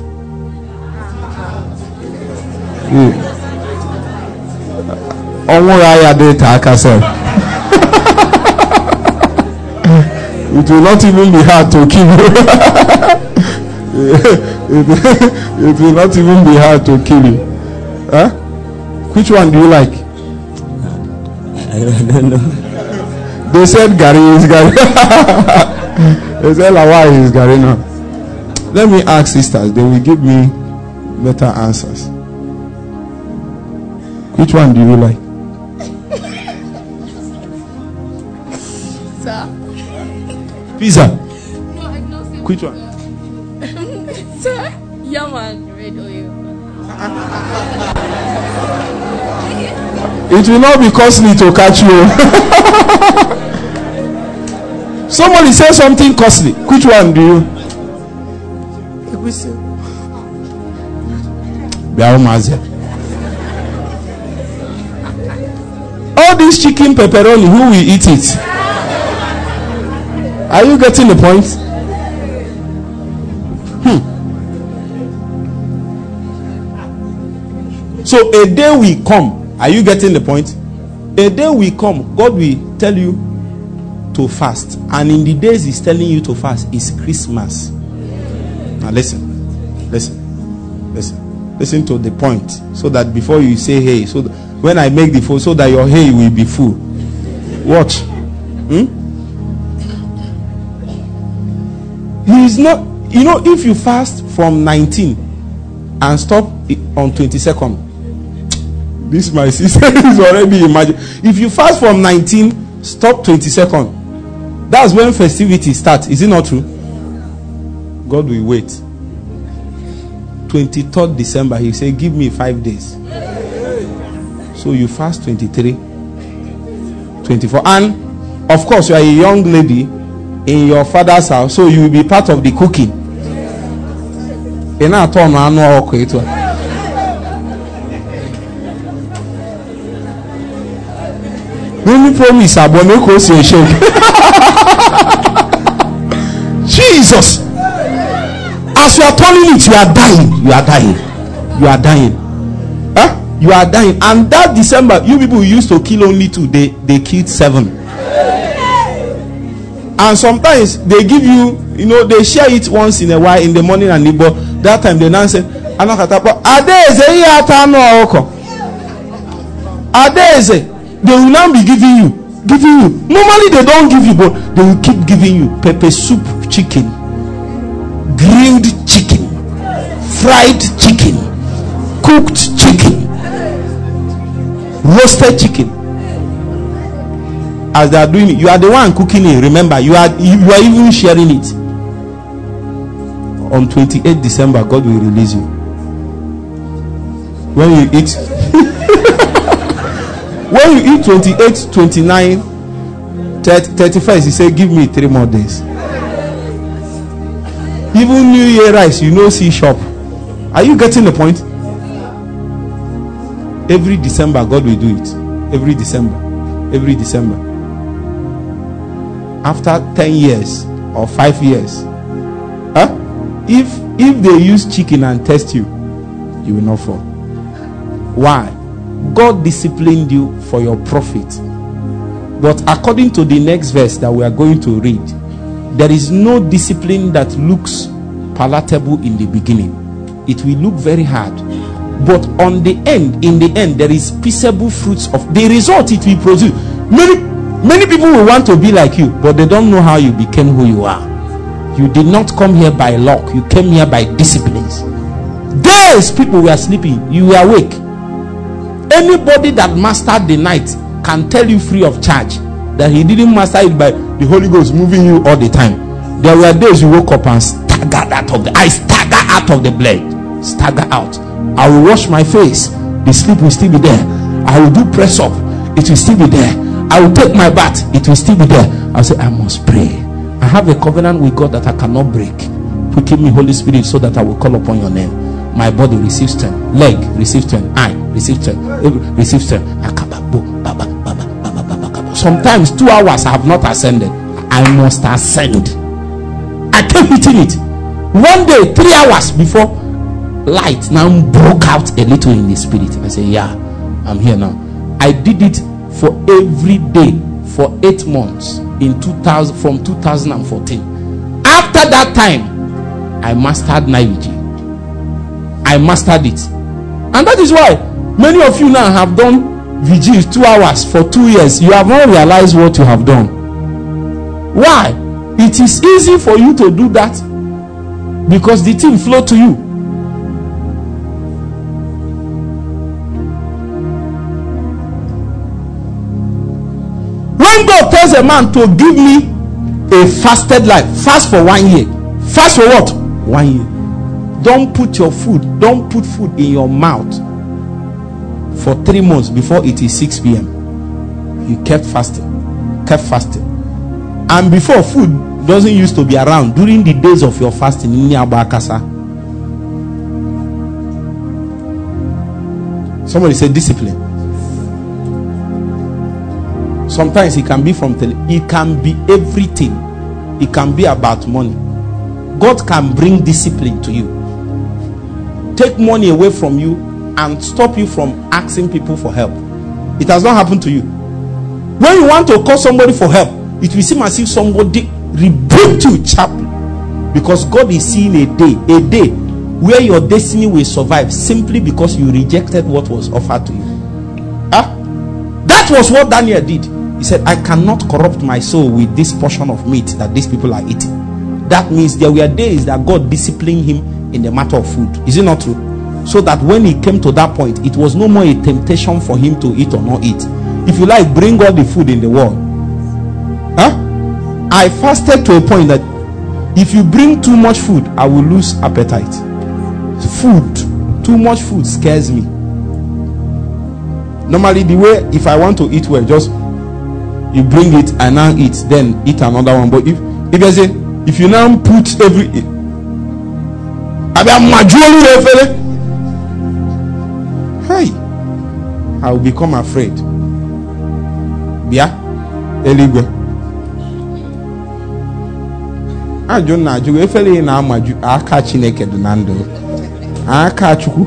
It will not even be hard to kill you. It will not even be hard to kill you. Huh? Which one do you like? I don't know. They said Gary is Gary. They said Lawa is Gary now. Let me ask sisters. They will give me better answers. Which one do you like? Sir? Pizza. No, I don't say Which one? Sir? Yaman, red oil. It will not be costly to catch you. Somebody say something costly. Which one do you? All this chicken pepperoni, who will eat it? Are you getting the point? So a day will come. Are you getting the point? A day will come, God will tell you to fast. And in the days he's telling you to fast is Christmas. Now listen to the point, so that before you say hey, so when I make the food, so that your hey will be full. Watch. He is not, if you fast from 19 and stop on 22nd, this my sister is already imagining. If you fast from 19, stop 22nd, That's when festivities start. Is it not true? God will wait. 23rd December, he said, give me 5 days. So you fast 23, 24. And of course, you are a young lady in your father's house, so you will be part of the cooking. Promise Jesus. As you are turning it, you are dying. You are dying. You are dying. Huh? You are dying. And that December, you people used to kill only 2. They killed 7. And sometimes they give you, they share it once in a while in the morning and evening. That time they now say, they will now be giving you. Normally they don't give you, but they will keep giving you pepper soup chicken, grilled chicken, fried chicken, cooked chicken, roasted chicken. As they are doing it, you are the one cooking it. Remember, you are even sharing it. On 28th December, God will release you. When you eat when you eat 28, 29, 31st, he said, give me 3 more days. Even New Year rice, see shop. Are you getting the point? Every December, God will do it. Every December. Every December. After 10 years or 5 years, if they use chicken and test you, you will not fall. Why? God disciplined you for your profit. But according to the next verse that we are going to read, there is no discipline that looks palatable in the beginning. It will look very hard. But in the end, there is peaceable fruits of the result it will produce. Many people will want to be like you, but they don't know how you became who you are. You did not come here by luck. You came here by disciplines. Days people were sleeping, you were awake. Anybody that mastered the night can tell you free of charge that he didn't master it by the Holy Ghost moving you all the time. There were days you woke up and staggered out of the bed. Stagger out. I will wash my face. The sleep will still be there. I will do press up. It will still be there. I will take my bath. It will still be there. I'll say, I must pray. I have a covenant with God that I cannot break. Quicken me, Holy Spirit, so that I will call upon your name. My body receives strength. Leg receives strength. Eye receives strength. Receives strength. Sometimes 2 hours I have not ascended. I must ascend. I kept hitting it. One day, 3 hours before, light now broke out a little in the spirit. I say, yeah, I'm here now. I did it for every day for 8 months from 2014. After that time, I mastered Naiviji. I mastered it. And that is why many of you now have done vigils 2 hours for 2 years. You have not realized what you have done. Why? It is easy for you to do that because the thing flow to you. When God tells a man to give me a fasted life, fast for 1 year. Fast for what? 1 year. Don't put food in your mouth for 3 months before it is 6 p.m. You kept fasting. And before, food doesn't used to be around during the days of your fasting in Nyabakasa. Somebody said discipline. Sometimes it can be it can be everything. It can be about money. God can bring discipline to you. Take money away from you and stop you from asking people for help. It has not happened to you. When you want to call somebody for help, it will seem as if somebody rebuked you sharply, because God is seeing a day where your destiny will survive simply because you rejected what was offered to you. That was what Daniel did. He said, I cannot corrupt my soul with this portion of meat that these people are eating. That means there were days that God disciplined him in the matter of food. Is it not true? So that when he came to that point, it was no more a temptation for him to eat or not eat. If you like, bring all the food in the world. I fasted to a point that if you bring too much food, I will lose appetite. Too much food scares me. Normally, the way if I want to eat well, just you bring it and now eat, then eat another one. But if I say, if you now put every, hey, I will become afraid. Yeah, anyway. I don't know. You if you na maju, I catch naked nando. I catch you.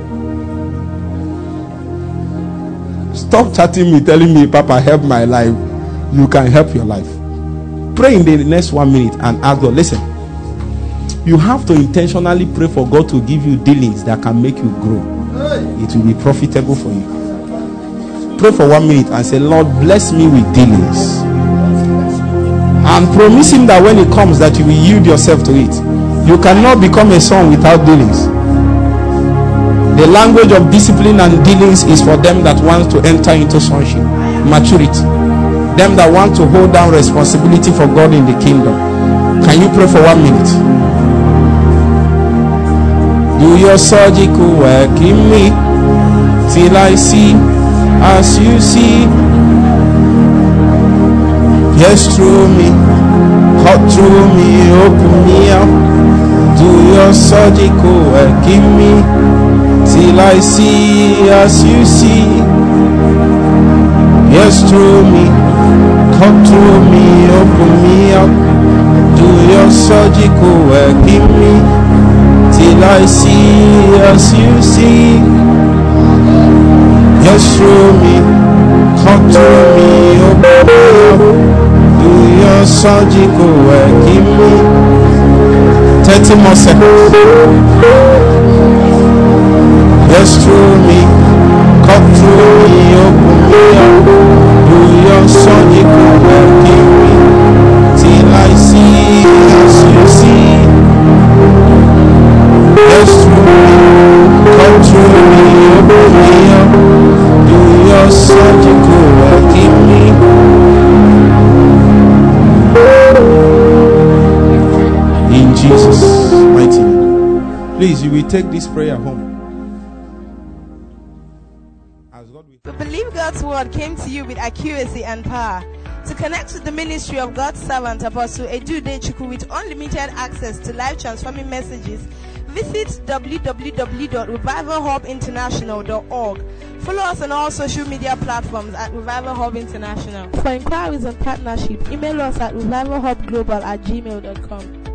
Stop chatting me, telling me, Papa, help my life. You can help your life. Pray in the next 1 minute and ask God. Listen, you have to intentionally pray for God to give you dealings that can make you grow. It will be profitable for you. Pray for 1 minute and say, Lord, bless me with dealings. And promise him that when it comes, that you will yield yourself to it. You cannot become a son without dealings. The language of discipline and dealings is for them that want to enter into sonship, maturity. Them that want to hold down responsibility for God in the kingdom. Can you pray for 1 minute? Do your surgical work in me till I see as you see. Yes, through me, cut through me, open me up. Do your surgical work in me till I see as you see. Yes, through me, cut through me, open me up. Do your surgical work in me till I see as you see. Yes, through me, cut through me, open me up. Do your surgical work in me. 30 more seconds. Yes, through me, cut through me, open me up. Do your surgical work in me till I see as you see. Yes, through me, cut through me, open me up. Do your surgical work in me. In Jesus' mighty name. Please, you will take this prayer home. We believe God's word came to you with accuracy and power. To connect with the ministry of God's servant, Apostle Edu Dechuku, with unlimited access to life transforming messages, visit www.revivalhubinternational.org. Follow us on all social media platforms at Revival Hub International. For inquiries and partnership, email us at revivalhubglobal@gmail.com.